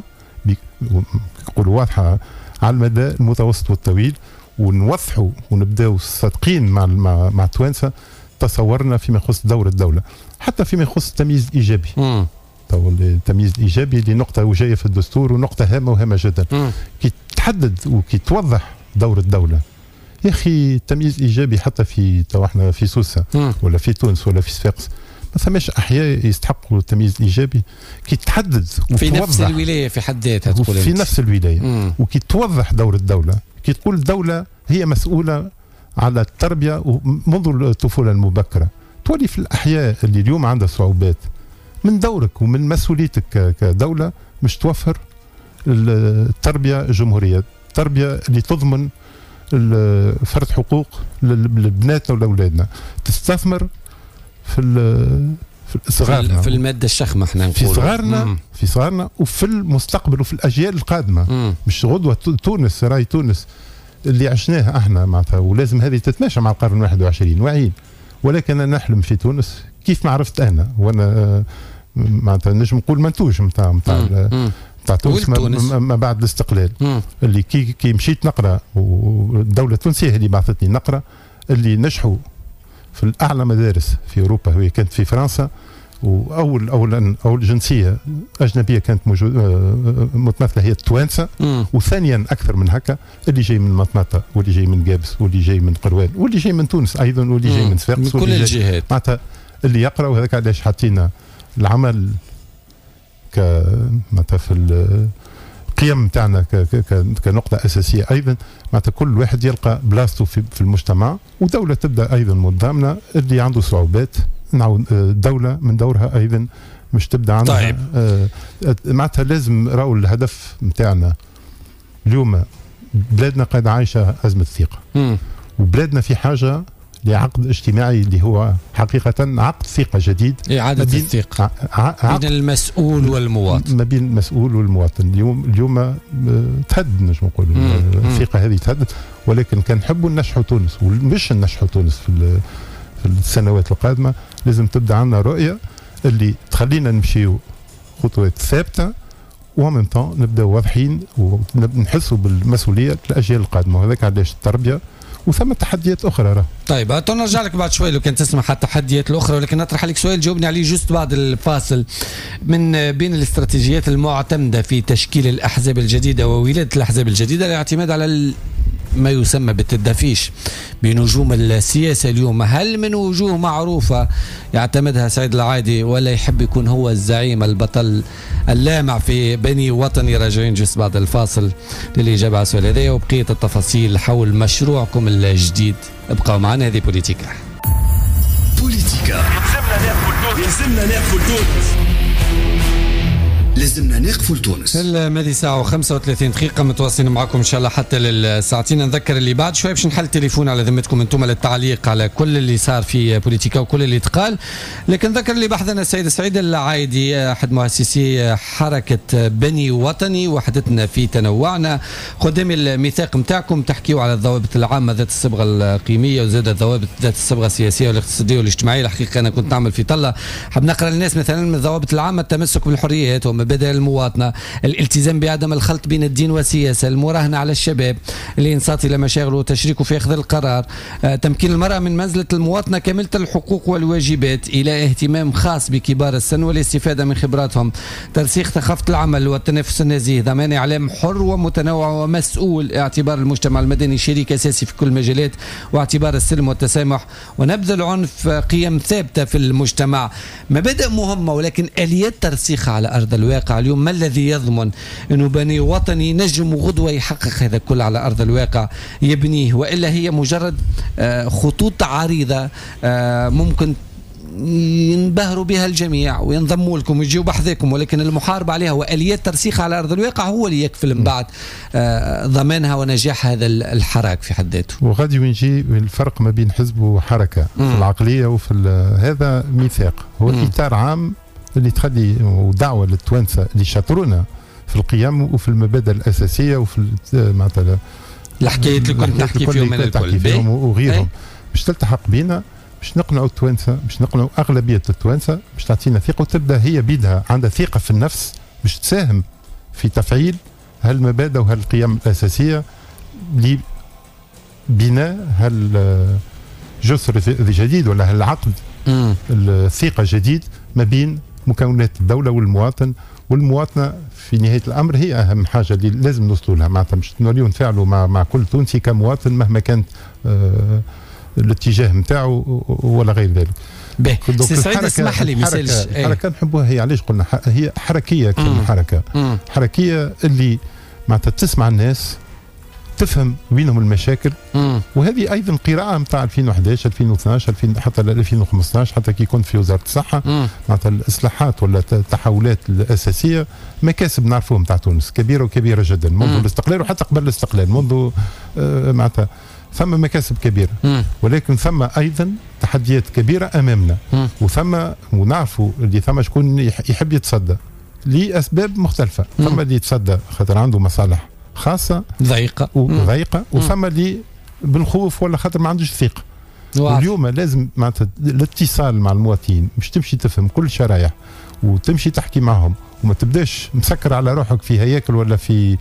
نقولوا واضحه على المدى المتوسط والطويل، ونوضحوا ونبداو صادقين مع التوانسه تصورنا فيما يخص دور الدوله، حتى فيما يخص التمييز الايجابي. التمييز الايجابي دي نقطه وجايه في الدستور ونقطه هامه جدا. كي تحدد وكي توضح دور الدوله، يا اخي التمييز الايجابي حتى في احنا في سوسه ولا في تونس ولا في صفاقس ما ثماش احياء يستحقوا التمييز الايجابي. كي تحدد في نفس الولايه في حد ذاتها، تقول في نفس الولايه وكي توضح دور الدوله، كي تقول الدوله هي مسؤوله على التربيه منذ الطفوله المبكره، تولي في الاحياء اللي اليوم عندها صعوبات من دورك ومن مسؤوليتك كدوله مش توفر التربيه الجمهوريه، التربيه اللي تضمن فرض حقوق لبناتنا ولاولادنا، تستثمر في صغارنا، في الماده الشخمه احنا نقول في صغارنا وفي المستقبل وفي الاجيال القادمه. مش غدوه تونس راي تونس اللي عشناه احنا معناتها، ولازم هذه تتماشى مع القرن 21 واعيين، ولكن انا نحلم في تونس كيف ما عرفت انا، وانا معناتها نجم نقول منتوج نتاع تونس ما بعد الاستقلال. اللي كي مشيت نقرا والدوله التونسيه اللي بعثتني نقرا، اللي نجحوا في الاعلى مدارس في اوروبا وهي كانت في فرنسا، واول جنسيه اجنبيه كانت متمثله هي التوانسه، وثانيا اكثر من هكا اللي جاي من مطمطه واللي جاي من جابس واللي جاي من قروان واللي جاي من تونس ايضا واللي جاي من صفاقس من كل الجهات معناتها اللي يقرا. وهذاك علاش حاطين العمل معناتها في القيم نتاعنا كنقطه اساسيه ايضا، معناتها كل واحد يلقى بلاصته في المجتمع، ودوله تبدا ايضا قدامنا اللي عنده صعوبات نعاود الدوله من دورها ايضا مش تبدا عندها. طيب. معناتها لازم راهو الهدف نتاعنا اليوم بلادنا قاعده عايشه ازمه ثقه، وبلادنا في حاجه لعقد اجتماعي اللي هو حقيقة عقد ثقة جديد، إعادة الثقة بين المسؤول والمواطن، ما بين المسؤول والمواطن. اليوم تهدد نجم نقول الثقة هذه تهدد، ولكن كان نحبوا ننجحوا تونس ومش ننجحوا تونس في السنوات القادمة. لازم تبدا عندنا رؤية اللي تخلينا نمشيو خطوات ثابتة، ومن طون نبداو واضحين ونحسوا بالمسؤولية للأجيال القادمة. وهذاك علاش التربية وثم تحديات اخرى راه. طيب نرجع لك بعد شوي لو كان تسمح التحديات الاخرى، ولكن نطرح عليك سؤال جاوبني عليه جست بعد الفاصل. من بين الاستراتيجيات المعتمده في تشكيل الاحزاب الجديده وولاده الاحزاب الجديده الاعتماد على ما يسمى بالتدافيش بنجوم السياسة اليوم. هل من وجوه معروفة يعتمدها سعيد العايدي ولا يحب يكون هو الزعيم البطل اللامع في بني وطني؟ راجعين جس بعد الفاصل للإجابة على السؤال هذا وبقية التفاصيل حول مشروعكم الجديد. ابقوا معنا، هذه بوليتيكا. لازمنا نقفل تونس. لازمنا نقفل تونس. الماضي ساعة و35 دقيقة متواصلين معكم إن شاء الله حتى للساعتين. نذكر اللي بعد شوي باش نحل تليفون على ذمتكم انتم للتعليق على كل اللي صار في بوليتيكا وكل اللي تقال. لكن ذكر اللي بحثنا السيد سعيد العايدي أحد مؤسسي حركة بني وطني، وحدتنا في تنوعنا. قدامي الميثاق متاعكم تحكيوا على الضوابط العامة ذات الصبغة القيمية وزاد الضوابط ذات الصبغة السياسية والاقتصادية والاجتماعية. الحقيقة أنا كنت نعمل في طلة حاب نقرأ للناس مثلا من الضوابط العامة: التمسك بالحريات ومبادئ المواطنة، الالتزام بعدم الخلط بين الدين والسياسة، المراهنة على الشباب، الإنصات إلى مشاغله وتشريكه في أخذ القرار، تمكين المرأة من منزلة المواطنة كاملة الحقوق والواجبات، إلى اهتمام خاص بكبار السن والاستفادة من خبراتهم، ترسيخ ثقافة العمل والتنافس النزيه، ضمان إعلام حر ومتنوع ومسؤول، اعتبار المجتمع المدني شريك أساسي في كل المجالات، واعتبار السلم والتسامح، ونبذ العنف قيم ثابتة في المجتمع. مبادئ مهمة، ولكن آليات ترسيخها على أرض الواقع اليوم ما الذي يضمن أنه بني وطني نجم غدوة يحقق هذا كل على أرض الواقع يبنيه، وإلا هي مجرد خطوط عريضة ممكن ينبهروا بها الجميع وينضموا لكم ويجيوا بحذاكم، ولكن المحاربة عليها وآليات ترسيخها على أرض الواقع هو اللي يكفل من بعد ضمانها ونجاح هذا الحراك في حد ذاته. وغادي ونجي الفرق ما بين حزب وحركة في العقلية وفي هذا ميثاق هو إطار عام اللي تخلي ودعوة للتوانسة اللي شاطرونا في القيم وفي المبادئ الأساسية وفي معناتها الحكايات اللي كنت نحكي فيهم من الكل وغيرهم باش تلتحق بينا، باش نقنعوا التوانسة، باش نقنعوا أغلبية التوانسة، باش تعطينا ثقة وتبدأ هي بيدها عندها ثقة في النفس باش تساهم في تفعيل هالمبادئ وهالقيم الأساسية لبناء هالجسر الجديد ولا هالعقد الثقة جديد ما بين مكونات الدولة والمواطن. والمواطنة في نهاية الأمر هي أهم حاجة اللي لازم نوصلوا لها، معناتها مش نوليو نتفاعلوا مع كل تونسي كمواطن مهما كانت الاتجاه نتاعو ولا غير ذلك. سي سعيد اسمح لي مثال الحركة نحبوها هي علاش قلنا هي حركية كلمة حركة حركية اللي معناتها تسمع الناس تفهم بينهم المشاكل. وهذه ايضا قراءه نتاع 2011 2012 حتى 2015 حتى كي كنت في وزاره الصحه معناتها الاصلاحات ولا التحولات الاساسيه مكاسب نعرفوهم نتاع تونس كبيره وكبيره جدا منذ الاستقلال وحتى قبل الاستقلال منذ معناتها ثم مكاسب كبيره، ولكن ثم ايضا تحديات كبيره امامنا وثم ونعرفوا اللي ثم شكون يحب يتصدى لاسباب مختلفه. ثم اللي يتصدى خاطر عنده مصالح خاصة ضيقة وثم اللي بالخوف ولا خاطر ما عندوش ثقة. واليوم لازم معناتها الاتصال مع المواطنين مش تمشي تفهم كل شرايح وتمشي تحكي معهم وما تبداش مسكر على روحك في هياكل ولا في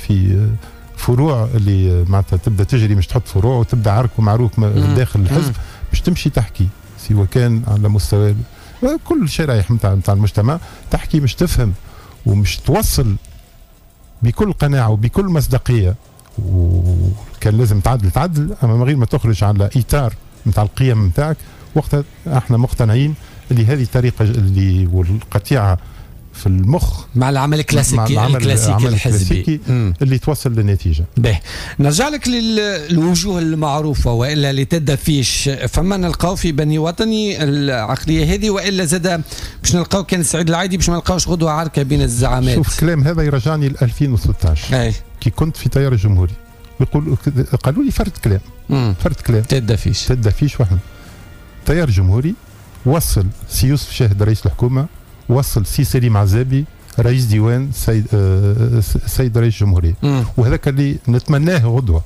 فروع اللي معناتها تبدا تجري مش تحط فروع وتبدا عرك ومعروك داخل الحزب مش تمشي تحكي سواء كان على مستوى كل الشرايح نتاع المجتمع تحكي مش تفهم ومش توصل بكل قناعة وبكل مصداقية. وكان لازم تعدل أما من غير ما تخرج على إطار نتاع القيم نتاعك. وقتها احنا مقتنعين اللي هذه الطريقة اللي والقطيعة في المخ مع العمل الكلاسيكي الحزبي اللي توصل للنتيجة. باهي نرجع لك للوجوه المعروفة وإلا لتدفيش فما نلقاو في بني وطني العقلية هذه وإلا زاد باش نلقاو كان سعيد العايدي باش ما نلقاوش غدوة عركة بين الزعامات. شوف الكلام هذا يرجعني ل 2016 كي كنت في تيار الجمهوري قالوا لي فرد كلام تدفيش واحد تيار جمهوري وصل سي يوسف شاهد رئيس الحكومة وصل سي سليم عزابي رئيس ديوان سيد رئيس الجمهورية وهذاك اللي نتمناه غدوة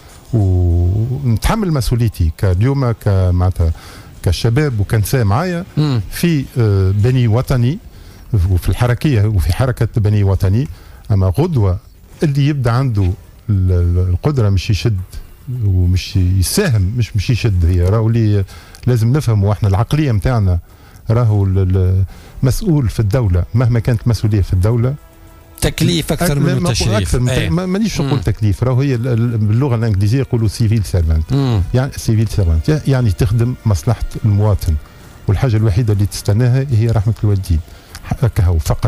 ونتحمل مسؤوليتي كاليوم معناتها كشباب وكنساء معايا في بني وطني وفي الحركية وفي حركة بني وطني. أما غدوة اللي يبدأ عنده القدرة مش يشد ومش يساهم مش يشد. هي راهو اللي لازم نفهموا احنا العقليه نتاعنا. راهو المسؤول في الدوله مهما كانت المسؤوليه في الدوله تكليف اكثر من التشريف. مانيش نقول تكليف. راهو هي باللغه الانجليزيه يقولوا سيفيل سيرفنت. يعني سيفيل سيرفنت يعني تخدم مصلحه المواطن، والحاجه الوحيده اللي تستناها هي رحمه الوالدين هكا فقط.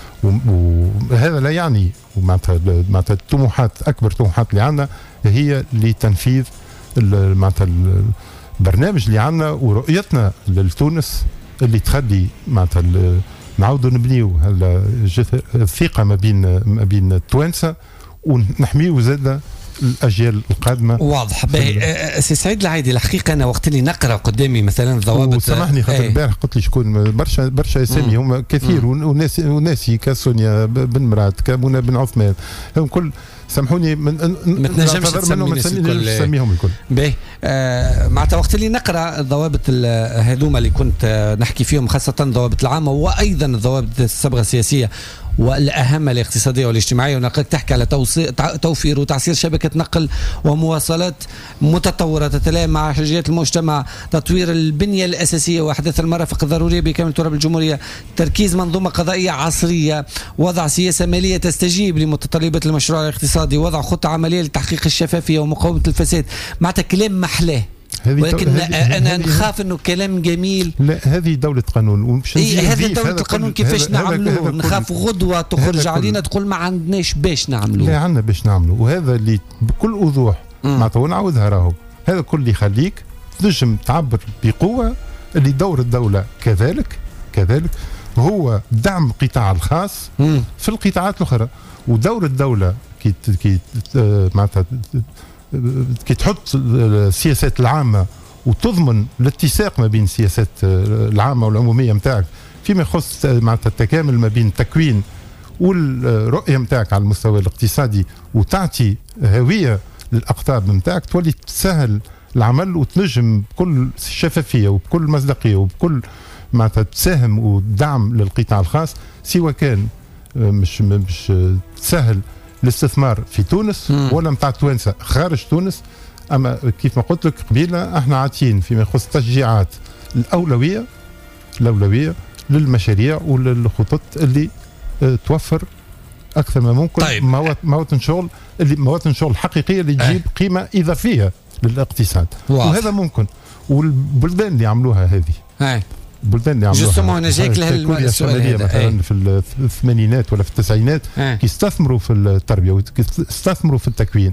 وهذا لا يعني معناتها الطموحات اكبر طموحات اللي عندنا هي لتنفيذ معناتها البرنامج اللي عندنا ورؤيتنا لتونس اللي تخلي معناتها نعاودوا نبنيو الثقه ما بين التوانسه ونحميو زاده الاجيال القادمه. واضح. سي سعيد العايدي، الحقيقه انا وقت اللي نقرا قدامي مثلا ضوابط، وسامحني خاطر البارح قلت لي شكون برشا اسامي هم كثير وناسي كسونيا بن مراد كمنى بن عثمان هم كل سامحوني ما تنجمش تسميهم الكل. باهي معناتها وقت اللي نقرا الضوابط هذوما اللي كنت نحكي فيهم خاصه الضوابط العامه وايضا الضوابط الصبغه السياسيه والأهم الاقتصادية والاجتماعية، ونقلك تحكي على توفير وتعسير شبكة نقل ومواصلات متطورة تتلائم مع حاجيات المجتمع، تطوير البنية الأساسية وأحداث المرافق الضرورية بكامل تراب الجمهورية، تركيز منظومة قضائية عصرية، وضع سياسة مالية تستجيب لمتطلبات المشروع الاقتصادي، وضع خطة عملية لتحقيق الشفافية ومقاومة الفساد. معناتها كلام محلاه، ولكن أنا نخاف أنه كلام جميل. لا هذه دولة قانون ومش هذه دولة القانون. كيفاش نعملوه؟ نخاف غدوة تخرج علينا تقول ما عندناش باش نعملوه. لا عندنا باش نعملوه، وهذا اللي بكل وضوح معناتها ونعاودها راهو هذا كل اللي يخليك تنجم تعبر بقوة اللي دور الدولة كذلك هو دعم القطاع الخاص في القطاعات الأخرى. ودور الدولة كي معناتها كي تحط السياسات العامة وتضمن الاتساق ما بين السياسات العامة والعمومية متاعك فيما يخص معناتها التكامل ما بين التكوين والرؤية متاعك على المستوى الاقتصادي، وتعطي هوية للأقطاب متاعك، تولي تسهل العمل وتنجم بكل شفافية وبكل مصداقية وبكل معناتها تساهم ودعم للقطاع الخاص، سواء كان مش تسهل الاستثمار في تونس ولا متاع توانسه خارج تونس. اما كيف ما قلت لك قبيله احنا عاطين فيما يخص التشجيعات الاولويه للمشاريع وللخطط اللي توفر اكثر ما ممكن. طيب. مواطن شغل حقيقيه اللي تجيب قيمه اضافيه للاقتصاد. وهذا ممكن، والبلدان اللي عملوها هذه البلدان اللي عملوها جوستومون انا جايك لهالسؤال هذا مثلا في الثمانينات ولا في التسعينات كي استثمروا في التربيه واستثمروا في التكوين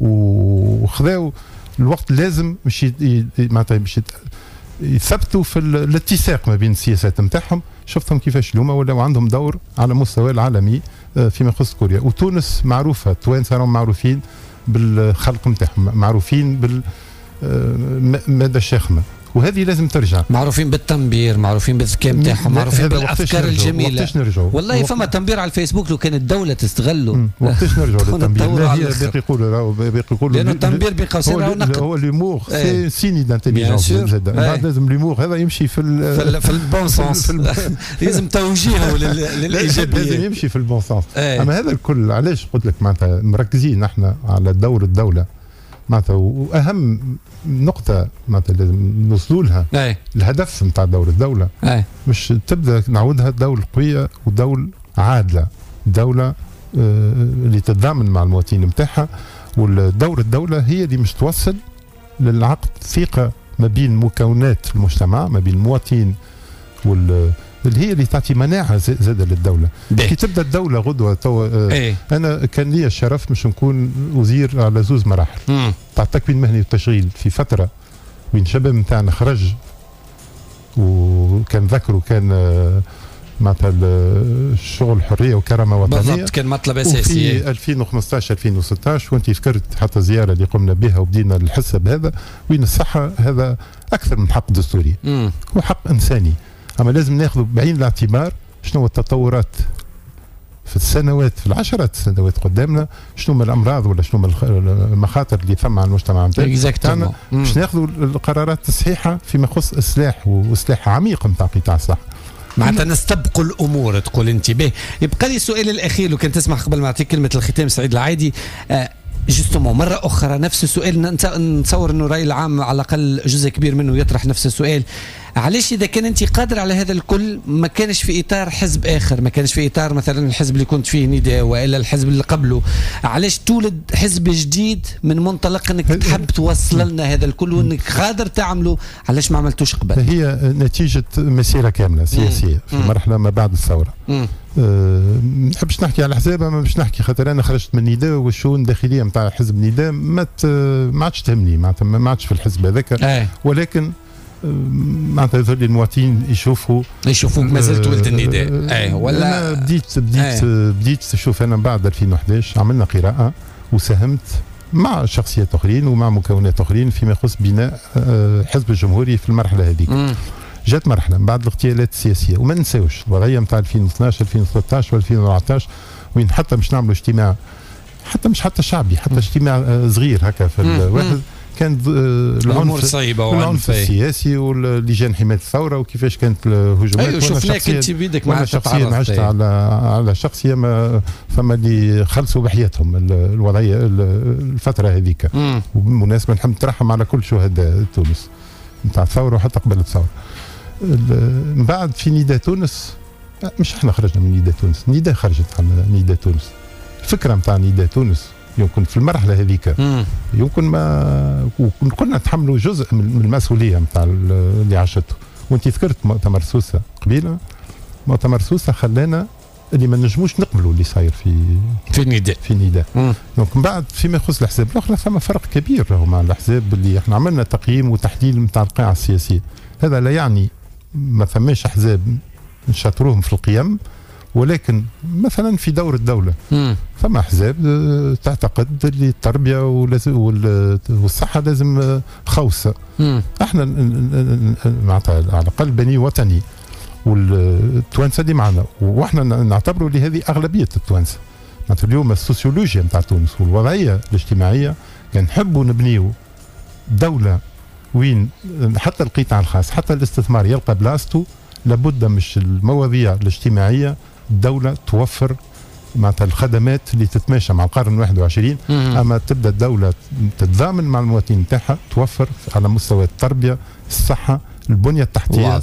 وخذاو الوقت اللازم مش معناتها مش يثبتوا في الاتساق ما بين السياسات نتاعهم. شفتهم كيفاش اليوم ولاو عندهم دور على مستوى العالمي فيما يخص كوريا. وتونس معروفه، التوانسه راهم معروفين بالخلق نتاعهم، معروفين بالمادة الشاخمه، وهذه لازم ترجع. معروفين بالتنبير، معروفين بالذكاء نتاعهم، معروفين بالافكار الجميله. والله فما تنبير على الفيسبوك لو كانت الدوله تستغله. وقتاش نرجعوا للتنبير؟ لا هي باقي يقولوا لانه التنبير بين قوسين راهو نقد. هو ليمور سي سيني دانتيليجونس. بعد لازم ليمور هذا يمشي في البون سونس. لازم توجيهه للايجابيه، لازم يمشي في البون سونس. اما هذا الكل علاش قلت لك معناتها مركزين احنا على دور الدوله معناتها، واهم نقطه معناتها لازم نوصلوا لها الهدف نتاع دور الدوله مش تبدا نعودها دولة قويه ودولة عادله، دوله اللي تتضامن مع المواطنين نتاعها. والدور الدوله هي اللي مش توصل للعقد ثقه ما بين مكونات المجتمع، ما بين المواطنين اللي هي اللي تعطي مناعه زاده للدوله. كي تبدا الدوله غدوه انا كان لي الشرف مش نكون وزير على زوز مراحل تاع التكوين المهني والتشغيل في فتره وين الشباب نتاعنا خرج وكان ذكروا كان معناتها الشغل الحريه وكرامه وطنيه بالضبط، كان مطلب اساسي. في 2015 2016 وانت فكرت حتى زياره اللي قمنا بها وبدينا نحس بهذا وين الصحه هذا اكثر من حق دستوري، هو حق انساني. اما لازم ناخذ بعين الاعتبار شنو التطورات في السنوات، في العشرات السنوات قدامنا، شنو من الامراض ولا شنو المخاطر اللي ثم على المجتمع نتاعنا باش ناخذوا القرارات الصحيحه فيما يخص اصلاح واصلاح عميق نتاع قطاع الصحه. معناتها نستبقوا الامور تقول انت. به يبقى لي السؤال الاخير لو كان تسمح قبل ما اعطيك كلمه الختام سعيد العايدي. جستمو مرة أخرى نفس السؤال، نتصور أنه الرأي العام على الأقل جزء كبير منه يطرح نفس السؤال. علاش إذا كان أنت قادر على هذا الكل ما كانش في إطار حزب آخر، ما كانش في إطار مثلا الحزب اللي كنت فيه نداء وإلا الحزب اللي قبله، علاش تولد حزب جديد من منطلق أنك تحب توصل لنا هذا الكل وأنك قادر تعمله؟ علاش ما عملتوش قبل؟ هي نتيجة مسيرة كاملة سياسية في مرحلة ما بعد الثورة. ما نحبش نحكي على الأحزاب، ما باش نحكي خاطر أنا خرجت من نداء والشؤون الداخلية نتاع حزب نداء ما عادش تهمني، ما عادش في الحزب هذاك. ولكن معناتها يظهر لي المواطنين يشوفوك ما زلت ولد النداء. ولا أنا بديت شوف أنا بعد 2011 عملنا قراءة وساهمت مع شخصيات أخرين ومع مكونات أخرين فيما يخص بناء حزب الجمهوري في المرحلة هذيك. جات مرحلة بعد الاغتيالات السياسية وما ننساوش الوضعية نتاع 2012 2013 و2014 وين حتى مش نعملوا اجتماع حتى شعبي، حتى اجتماع صغير هكا في الواحد كان العنف السياسي واللجان حماية الثورة وكيفاش كانت الهجومات. أيوة شفناك انت بيدك مع شخصيا عشت على شخصية ما فما اللي خلصوا بحياتهم الوضعية الفترة هذيك. وبالمناسبة نحب نترحم على كل شهداء تونس نتاع الثورة وحتى قبل الثورة. من بعد في نداء تونس، مش احنا خرجنا من نداء تونس، نداء خرجت على نداء تونس. الفكرة نتاع نداء تونس يمكن في المرحلة هذيك يمكن ما كنا نتحملوا جزء من المسؤولية نتاع اللي عاشته. وانت ذكرت مؤتمر سوسة قبيلة، مؤتمر سوسة خلانا اللي ما نجموش نقبلوا اللي صاير في النداء. دونك من بعد فيما يخص الاحزاب الاخرى ثم فرق كبير راهو مع الاحزاب اللي احنا عملنا تقييم وتحليل نتاع القاعة السياسية. هذا لا يعني ما ثماش احزاب نشاطروهم في القيم، ولكن مثلا في دور الدولة ثم احزاب تعتقد اللي التربية والصحة لازم خوصة. احنا معناتها على الاقل بني وطني والتوانسة اللي معنا، واحنا نعتبروا لهذه اغلبية التوانسة. معناتها اليوم السوسيولوجيا نتاع تونس والوضعية الاجتماعية كان نحبوا نبنيو دولة وين حتى القطاع الخاص حتى الاستثمار يلقى بلاصته، لابد مش المواضيع الاجتماعية الدولة توفر معناتها الخدمات اللي تتماشى مع القرن 21. اما تبدا الدولة تتضامن مع المواطنين نتاعها توفر على مستوى التربية الصحة البنية التحتية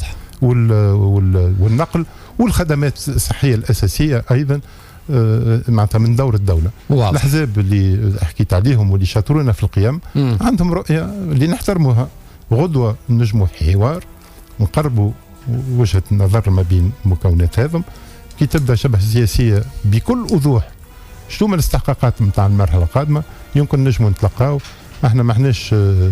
والنقل والخدمات الصحية الأساسية أيضا معناتها من دور الدولة. الأحزاب اللي حكيت عليهم واللي شاطرونا في القيم عندهم رؤية اللي نحترموها. غدوة نجموا في حوار نقربوا وجهة النظر ما بين المكونات هذم كي تبدا شبه سياسية بكل وضوح. شنو من الاستحقاقات نتاع المرحلة القادمة يمكن نجموا نتلقاو. احنا ما احناش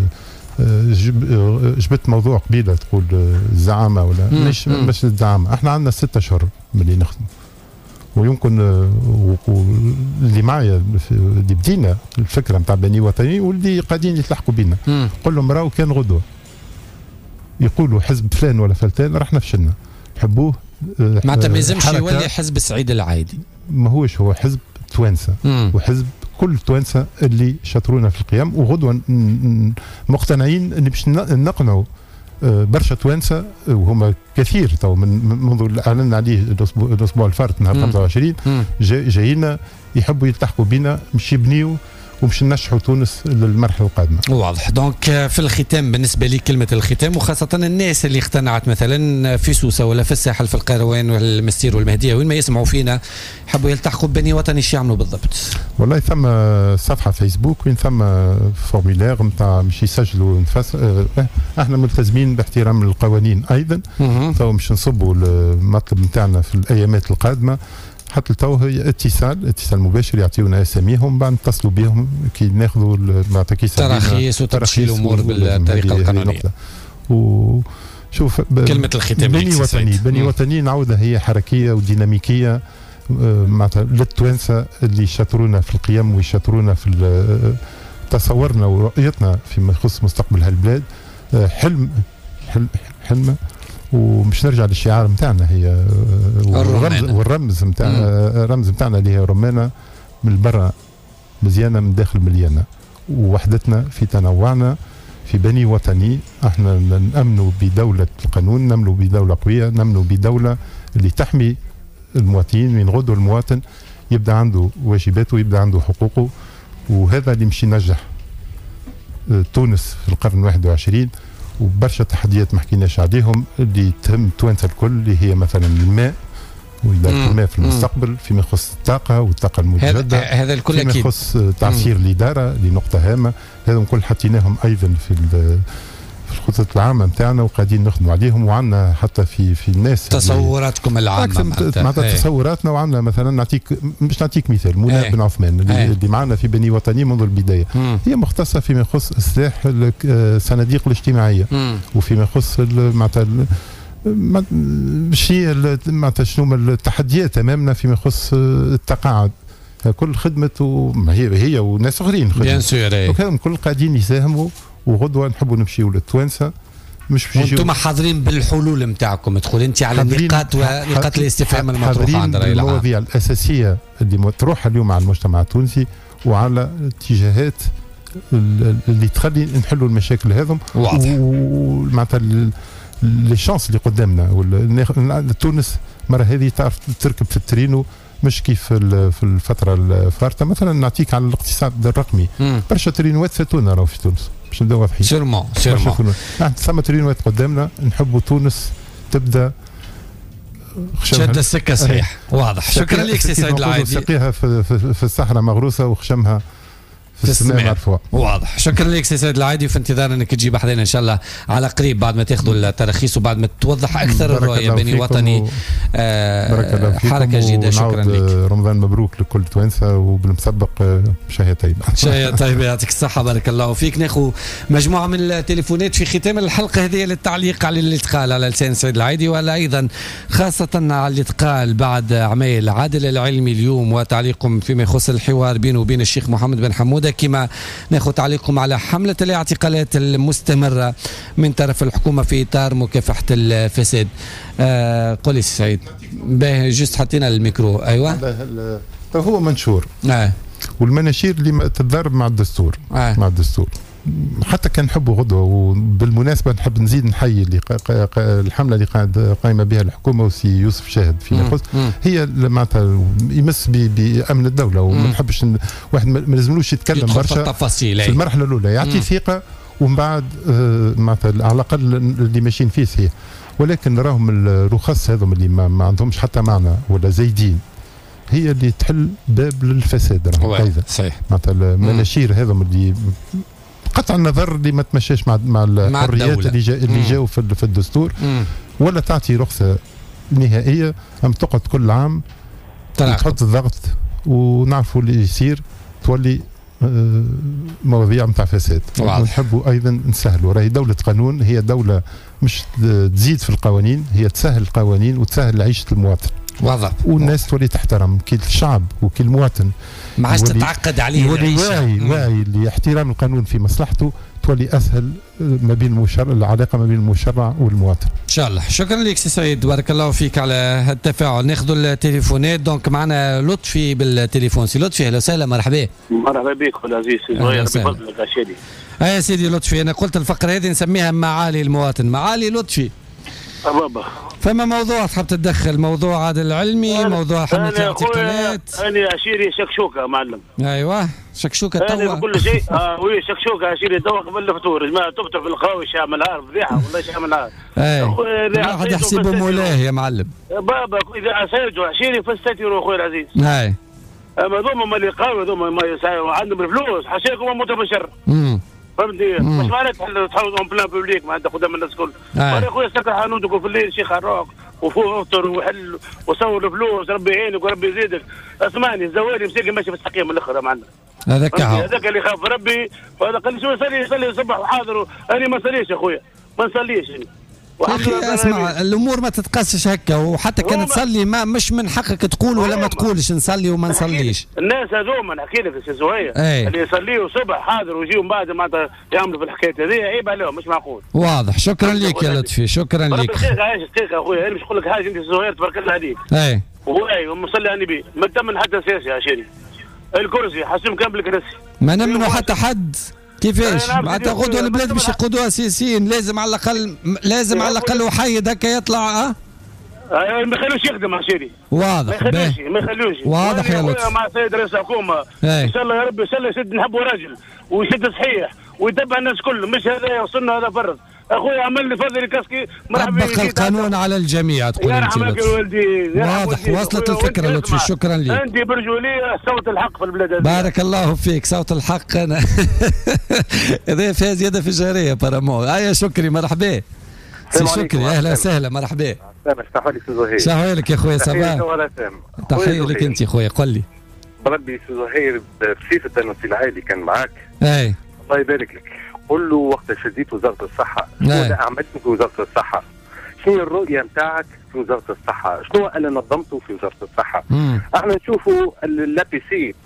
جبت موضوع قبيله تقول الزعامه ولا مش الزعامه. احنا عندنا 6 أشهر ملي نخدم، ويمكن اللي معايا اللي بدينا الفكره نتاع بني وطني واللي قاعدين يتلحقوا بينا قول لهم راهو كان غدوه يقولوا حزب فلان ولا فلتان راح نفشلنا حبوه. معناتها ما يلزمش يولي حزب السعيد العايدي، ما هوش هو حزب توانسه وحزب كل توانسه اللي شاطرونا في القيم. وغدوه مقتنعين اللي باش نقنعوا برشا توانسه وهما كثير تو منذ اللي اعلنا عليه الاسبوع الفارط نهار 25 جايين يحبوا يلتحقوا بينا باش يبنيوا ومش نشحوا تونس للمرحله القادمه. واضح. دونك في الختام بالنسبه لي كلمه الختام وخاصه الناس اللي اقتنعت مثلا في سوسه ولا في الساحل في القيروان والمستير والمهديه وين ما يسمعوا فينا حبوا يلتحقوا بني وطني ايش يعملوا بالضبط؟ والله ثم صفحه فيسبوك وين ثم فورميلير نتاع باش يسجلوا احنا ملتزمين باحترام القوانين ايضا. تو مش نصبوا المطلب نتاعنا في الايامات القادمه حتى تو هي اتصال مباشر يعطيونا اساميهم بعد نتصلوا بهم كي ناخذوا معناتها تراخيص وتمشي الامور بالطريقه القانونيه. وشوف كلمه الختام بني وطني نعودها هي حركيه وديناميكيه معناتها للتوانسه اللي شاطرونا في القيم ويشاطرونا في تصورنا ورؤيتنا فيما يخص مستقبل هالبلاد. حلم ومش نرجع للشعار نتاعنا هي والرمز نتاعنا الرمز نتاعنا اللي هي رمانه من البرة مزيانه من داخل مليانه. ووحدتنا في تنوعنا في بني وطني. احنا نأمنوا بدولة القانون، نأمنوا بدولة قوية، نأمنوا بدولة اللي تحمي المواطنين من غدو المواطن يبدا عنده واجباته ويبدا عنده حقوقه وهذا اللي مش ينجح تونس في القرن 21. وبرشا تحديات ما حكيناش عليهم اللي تهم التوانسه الكل، اللي هي مثلا الماء وإدارة الماء في المستقبل، فيما يخص الطاقة والطاقة المتجددة، هذا الكل فيما يخص تعسير الإدارة لنقطة هامة. هذا الكل حطيناهم أيضا في الخطط العامة نتاعنا وقاعدين نخدموا عليهم، وعندنا حتى في الناس تصوراتكم العامة معناتها تصوراتنا. وعندنا مثلا باش نعطيك مثال منى بن عثمان اللي معنا في بني وطني منذ البداية. هي مختصة فيما يخص إصلاح الصناديق الاجتماعية وفيما يخص معناتها معناتها شنو التحديات امامنا فيما يخص التقاعد. كل خدمته هي وناس اخرين بيان سور وكانوا كل قاعدين يساهموا. وغدوه نحبوا نمشيوا للتوانسه مش وانتم حاضرين بالحلول نتاعكم. تدخل انت على النقاط ونقاط الاستفهام المطروحه عند الرأي العام. المواضيع الاساسيه اللي مطروحه اليوم على المجتمع التونسي وعلى الاتجاهات اللي تخلي نحلوا المشاكل هذم. ومعناتها لي شانس اللي قدامنا. تونس مرة هذه تعرف تركب في الترينو مش كيف في الفترة الفارطة. مثلا نعطيك على الاقتصاد الرقمي برشا ترينوات فاتونا راهو في تونس باش نبداو واضحين. سيرمون ثم ترينوات قدامنا. نحبوا تونس تبدا شد السكة صحيح. واضح. شكرا لك سي سعيد العايدي. سقيها في الصحراء مغروسة وخشمها في السماء مرفوع. واضح. شكرا لك سي سيد العايدي، وفي انتظار انك تجي حدينا ان شاء الله على قريب بعد ما تاخذوا التراخيص وبعد ما توضح اكثر الرؤيه بني وطني. حركه جيده. شكرا لك. رمضان مبروك لكل توانسه وبالمسبق شهيه طيبه. شهيه طيبه يعطيك الصحه. بارك الله فيك. ناخذ مجموعه من التليفونات في ختام الحلقه هذه للتعليق على اللي تقال على لسان سيد العايدي، ولا ايضا خاصه على اللي تقال بعد اعمال عادل العلمي اليوم وتعليقكم فيما يخص الحوار بينه وبين الشيخ محمد بن حموده. كما ناخذ تعليقكم على حملة الاعتقالات المستمرة من طرف الحكومة في إطار مكافحة الفساد. قولي سعيد. باهي جست حطينا الميكرو. أيوة هو منشور والمناشير اللي تتضارب مع الدستور. مع الدستور حتى كان نحبوا غدوه. وبالمناسبه نحب نزيد نحيي اللي الحمله اللي قايمه بها الحكومه وسي يوسف شاهد فيما يخص. هي معناتها يمس بامن الدوله وما نحبش واحد ما لازملوش يتكلم برشا في المرحله الاولى. يعطي ثقه ومن بعد معناتها على الاقل اللي ماشيين فيه صحيح. ولكن نراهم الرخص هذم اللي ما عندهمش حتى معنى ولا زايدين هي اللي تحل باب للفساد. صحيح. معناتها المناشير هذم اللي قطع النظر اللي ما تمشاش مع الحريات اللي جاوا في الدستور ولا تعطي رخصه نهائيه. ام تقعد كل عام تحط الضغط ونعرفوا اللي يصير تولي مواضيع نتاع فساد. نحبوا ايضا نسهلوا. راهي دوله قانون. هي دوله مش تزيد في القوانين، هي تسهل القوانين وتسهل عيشه المواطن. واضح. والناس تولي تحترم كي الشعب وكي المواطن ما عادش تتعقد عليه العيشه. واعي لاحترام القانون في مصلحته تولي اسهل ما بين العلاقه ما بين المشرع والمواطن. ان شاء الله. شكرا لك سي سعيد. بارك الله فيك على هالتفاعل. ناخذ التليفونات. دونك معنا لطفي بالتليفون. سي لطفي اهلا وسهلا. مرحبا. مرحبا بك اخوي العزيز. سي زهير بفضلك يا سيدي. يا سيدي لطفي انا قلت الفقره هذه نسميها معالي المواطن. معالي لطفي بابا فما موضوع تحب تتدخل؟ موضوع عادل العلمي، موضوع حملة الاعتقالات. انا عشيري شكشوكه معلم. ايوه شكشوكه توا. انا بكل شيء وي شكشوكه عشيري توا قبل الفطور. جماعه تفطر في القهوه شام النهار فضيحه والله شام النهار. واحد يحسبه مولاه يا معلم. بابا اذا عصيرته عشيري فاستتروا اخوي العزيز. اما ذوما اللي قاوي ذوما ما عندهم الفلوس حاشاكم موتوا بالشر. فهمتني؟ مش معناتها تحاولوا اون بلان بوبليك معناتها قدام الناس الكل. يا خويا سكر حانوتك في الليل شيخ حراق وفوق افطر وحل وصور الفلوس ربي يعينك وربي يزيدك. اسمعني الزوالي مساكن ماشي في السقيم من الاخر يا معلم. هذاك اللي خاف ربي وهذا قال لي شو يصلي صبح وحاضر. انا ما نصليش يا خويا ما نصليش يعني. اسمع الامور ما تتقاسش هكا. وحتى كان تصلي ما مش من حقك تقول ولا ما تقولش نصلي وما نصليش. الناس هذوما نحكي لك يا زهير اللي يصليوا صبح حاضر ويجيوا من بعد معناتها يعملوا في الحكايه هذه عيب عليهم مش معقول. واضح. شكرا لك يا لطفي. شكرا لك. دقيقه عايش دقيقه اخويا. انا مش نقول لك حاجه انت زهير تبارك الله عليك. وهاي ومصلي على النبي ما تمن حتى سياسي يا شيري. الكرسي حسيم كان بالكرسي ما نمنوا حتى حد. كيفاش؟ معناتها غدوه البلاد باش يقودوها سياسيين لازم على الاقل وحيد هكا يطلع. ما يخلوش يخدم عشيري. واضح. ما يخلوش. واضح يا لطفي. مع السيد رئيس الحكومه ان شاء الله يا رب يسد نحبوا راجل ويسد صحيح ويتبع الناس كلهم، مش هذا يوصلنا هذا فرض. اخويا عمل لي فضل كاسكي طبق القانون على الجميع تقول انت. واضح. وصلت الفكره لطفي. شكرا لك. عندي برجوليه صوت الحق في البلاد هذه. بارك الله فيك. صوت الحق. انا هذا فيها زياده في الجاريه بارامو. يا شكري مرحبا. سي شكري اهلا وسهلا مرحبا. شهوة لك يا خويا صباح. تحية لك انت يا خويا. قل لي بربي سي زهير بصفه انه سي العائلي كان معاك. اي الله يبارك لك. قل له وقت شديت وزاره الصحه شنو عملتوا في وزاره الصحه؟ شنو الرؤيه نتاعك في وزاره الصحه؟ شنو اللي نظمته في وزاره الصحه؟ احنا نشوفوا البي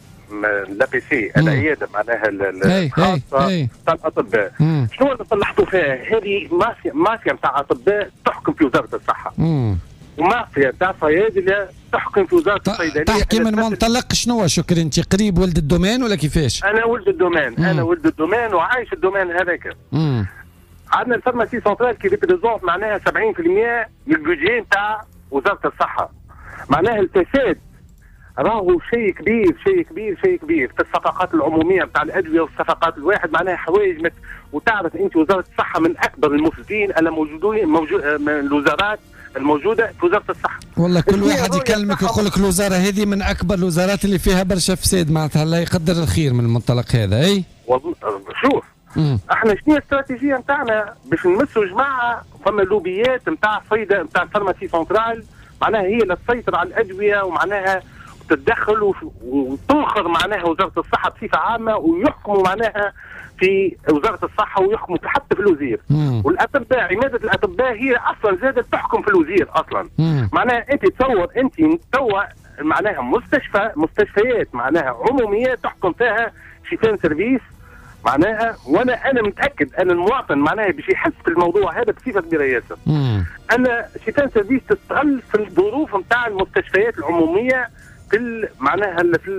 سي العياده معناها الخاصه تاع الاطباء. شنو اللي طلعتوا فيها؟ هذه مافيا نتاع اطباء تحكم في وزاره الصحه. ومافيا تاع صيادله تحكم في وزاره الصيدليه. تحكي من منطلق شنو شكري؟ انت قريب ولد الدومين ولا كيفاش؟ انا ولد الدومين. انا ولد الدومين وعايش الدومين هذاك. عندنا الفارماسي سنترال كي ريبريزونت معناها 70% من البودجي نتاع وزاره الصحه. معناها الفساد راهو شيء كبير في الصفقات العموميه نتاع الادويه والصفقات الواحد معناها حوايج وتعرف انت وزاره الصحه من اكبر المفسدين من الوزارات الموجوده في وزاره الصحه. والله كل واحد يكلمك يقول لك الوزاره هذه من اكبر الوزارات اللي فيها برشا فساد معناتها الله يقدر الخير من المنطلق هذا. اي شوف احنا شنو الاستراتيجيه نتاعنا باش نمسوا جماعه فما لوبيات نتاع فايده نتاع الفارماسي سنترال معناها هي اللي تسيطر على الادويه ومعناها تتدخل وتنخر معناها وزاره الصحه بصفه عامه ويحكموا معناها في وزاره الصحه ويحكموا حتى في الوزير. والاطباء عماده الاطباء هي اصلا زادت تحكم في الوزير اصلا. معناها انت تصور انت توا معناها مستشفيات معناها عموميه تحكم فيها شيفان سيرفيس معناها. وانا متاكد ان المواطن معناها باش يحس في الموضوع هذا بصفه كبيره ياسر. ان شيفان سيرفيس تستغل في الظروف نتاع المستشفيات العموميه معناها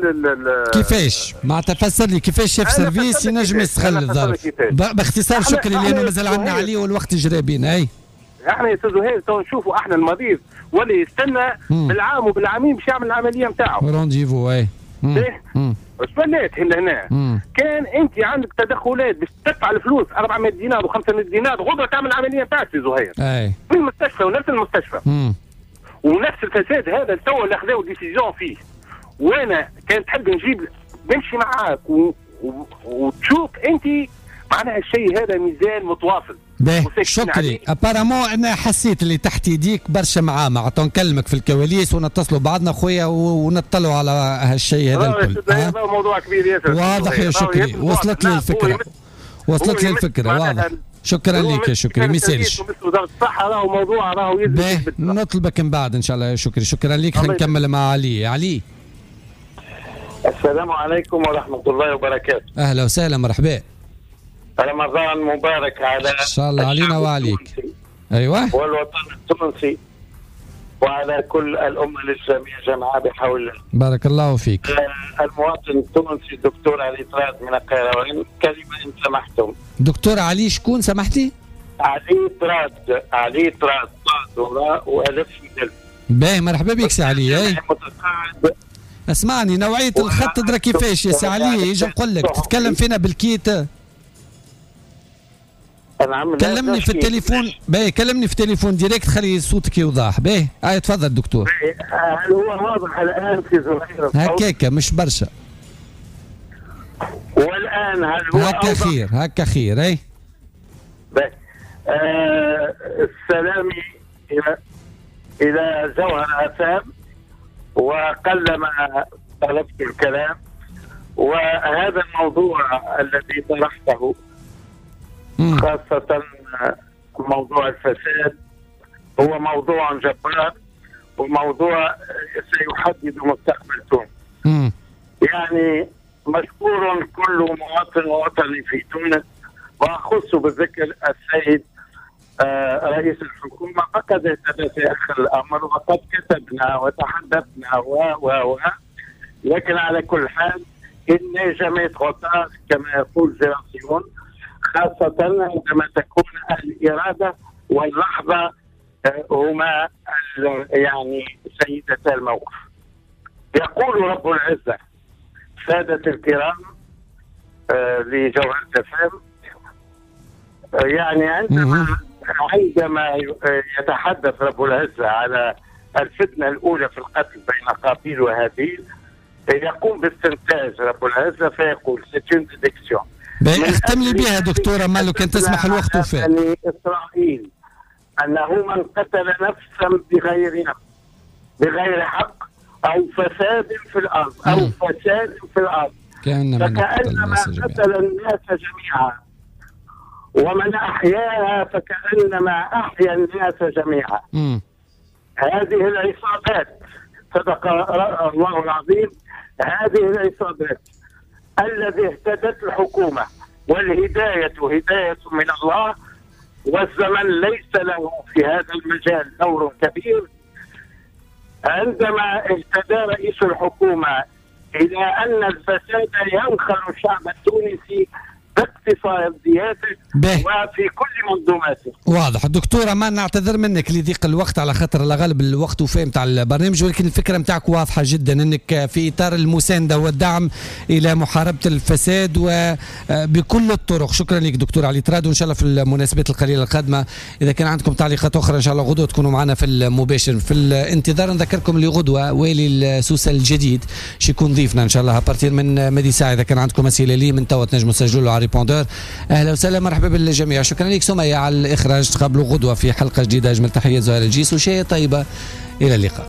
كيفاش؟ ما تفسر لي كيفاش شيف سيرفيس ينجم يستغل الظرف باختصار. شكري لانه مازال عندنا عليه والوقت جرى بينا. اي احنا يا استاذ زهير تو نشوفوا احنا المريض ولا يستنى بالعام وبالعامين باش يعمل العمليه نتاعو رونديفو. اي واش بلات هنا كان انت عندك تدخلات باش تدفع الفلوس 400 دينار و500 دينار غدوه تعمل العمليه نتاعك في زهير. اي في المستشفى ونفس المستشفى. ونفس الفساد هذا تو اللي خذاو ديسيزيون فيه. وانا كان تحب نمشي معاك وتشوف انت معناها الشيء هذا ميزان متواصل. شكري ابارامون انا حسيت اللي تحت يديك برشا معاه معناتها نكلمك في الكواليس ونتصلوا بعضنا خويا ونطلعوا على هالشيء هذا الكل. هذا موضوع كبير ياسر. واضح يا شكري. وصلت لي الفكره. واضح. شكرا لك يا شكري. ميسالش وزاره الصحه راهو موضوع راهو يزيد. نطلبك من بعد ان شاء الله يا شكري. شكرا لك. نكمل مع علي. السلام عليكم ورحمه الله وبركاته. اهلا وسهلا مرحبا. رمضان مبارك على ان شاء الله علينا وعليك. ايوه والوطن التونسي وعلى كل الامه الاسلاميه جمعاء بحول الله. بارك الله فيك. المواطن التونسي الدكتور علي طراد من القيروان. كلمه ان سمحتم. دكتور علي شكون سمحتي؟ علي طراد وراء والف مدل. باهي مرحبا بك سي علي. اسمعني نوعيه الخط تدرى كيفاش يا سي علي يجي نقول لك تتكلم فينا بالكيت. كلمني في التليفون. باهي كلمني في التليفون ديريكت خلي صوتك يوضح. باهي تفضل دكتور. هل هو واضح الان في زهير؟ هكاك مش برشا. والان هل هو هكا خير. اي باهي السلامي الى جوهر عسام وقلما طلبت الكلام. وهذا الموضوع الذي طرحته خاصة موضوع الفساد هو موضوع جبار وموضوع سيحدد مستقبل تونس. يعني مشكور كل مواطن وطني في تونس وأخص بالذكر السيد رئيس الحكومة. فقد اهتدى في آخر الأمر وقد كتبنا وتحدثنا لكن على كل حال إن جميع غطاس كما يقول جيراسيون خاصة عندما تكون الإرادة واللحظة هما يعني سيدتا الموقف. يقول رب العزة: سادة الكرام، لجوهرة FM، يعني عندما يتحدث رب العزة على الفتنة الأولى في القتل بين قابيل وهابيل، يقوم باستنتاج رب العزة فيقول سيتون ديدكسيون. اختم لي بها دكتورة مالو كان تسمح الوقت وفات. بني إسرائيل أنه من قتل نفسا بغير حق أو فساد في الأرض فكأنما قتل الناس جميعا، ومن أحياها فكأنما أحيا الناس جميعا. هذه العصابات، صدق الله العظيم، هذه العصابات الذي اهتدت الحكومة، والهداية هداية من الله، والزمن ليس له في هذا المجال دور كبير. عندما اهتدى رئيس الحكومة إلى أن الفساد ينخر الشعب التونسي باقتصادياته وفي كل منظوماته. واضح. دكتورة ما نعتذر منك لضيق الوقت على خاطر غالب الوقت وفاة متاع البرنامج، ولكن الفكرة متاعك واضحة جدا، انك في اطار المساندة والدعم الى محاربة الفساد وبكل الطرق. شكرا لك دكتور علي طراد، وان شاء الله في المناسبات القليلة القادمة اذا كان عندكم تعليقات اخرى ان شاء الله غدوة تكونوا معنا في المباشر. في الانتظار نذكركم لغدوة والي السوسة الجديد شيكون ضيفنا ان شاء الله ابارتير من مدي ساعة. اذا كان عندكم اسئلة لي من توا تنجموا تسجلوا له على ريبوندور. اهلا وسهلا، مرحبا بالجميع. شكرا لك سمية على الاخراج. تقابلوا غدوة في حلقة جديدة. اجمل تحيات زهير الجيس وشيء طيبة، الى اللقاء.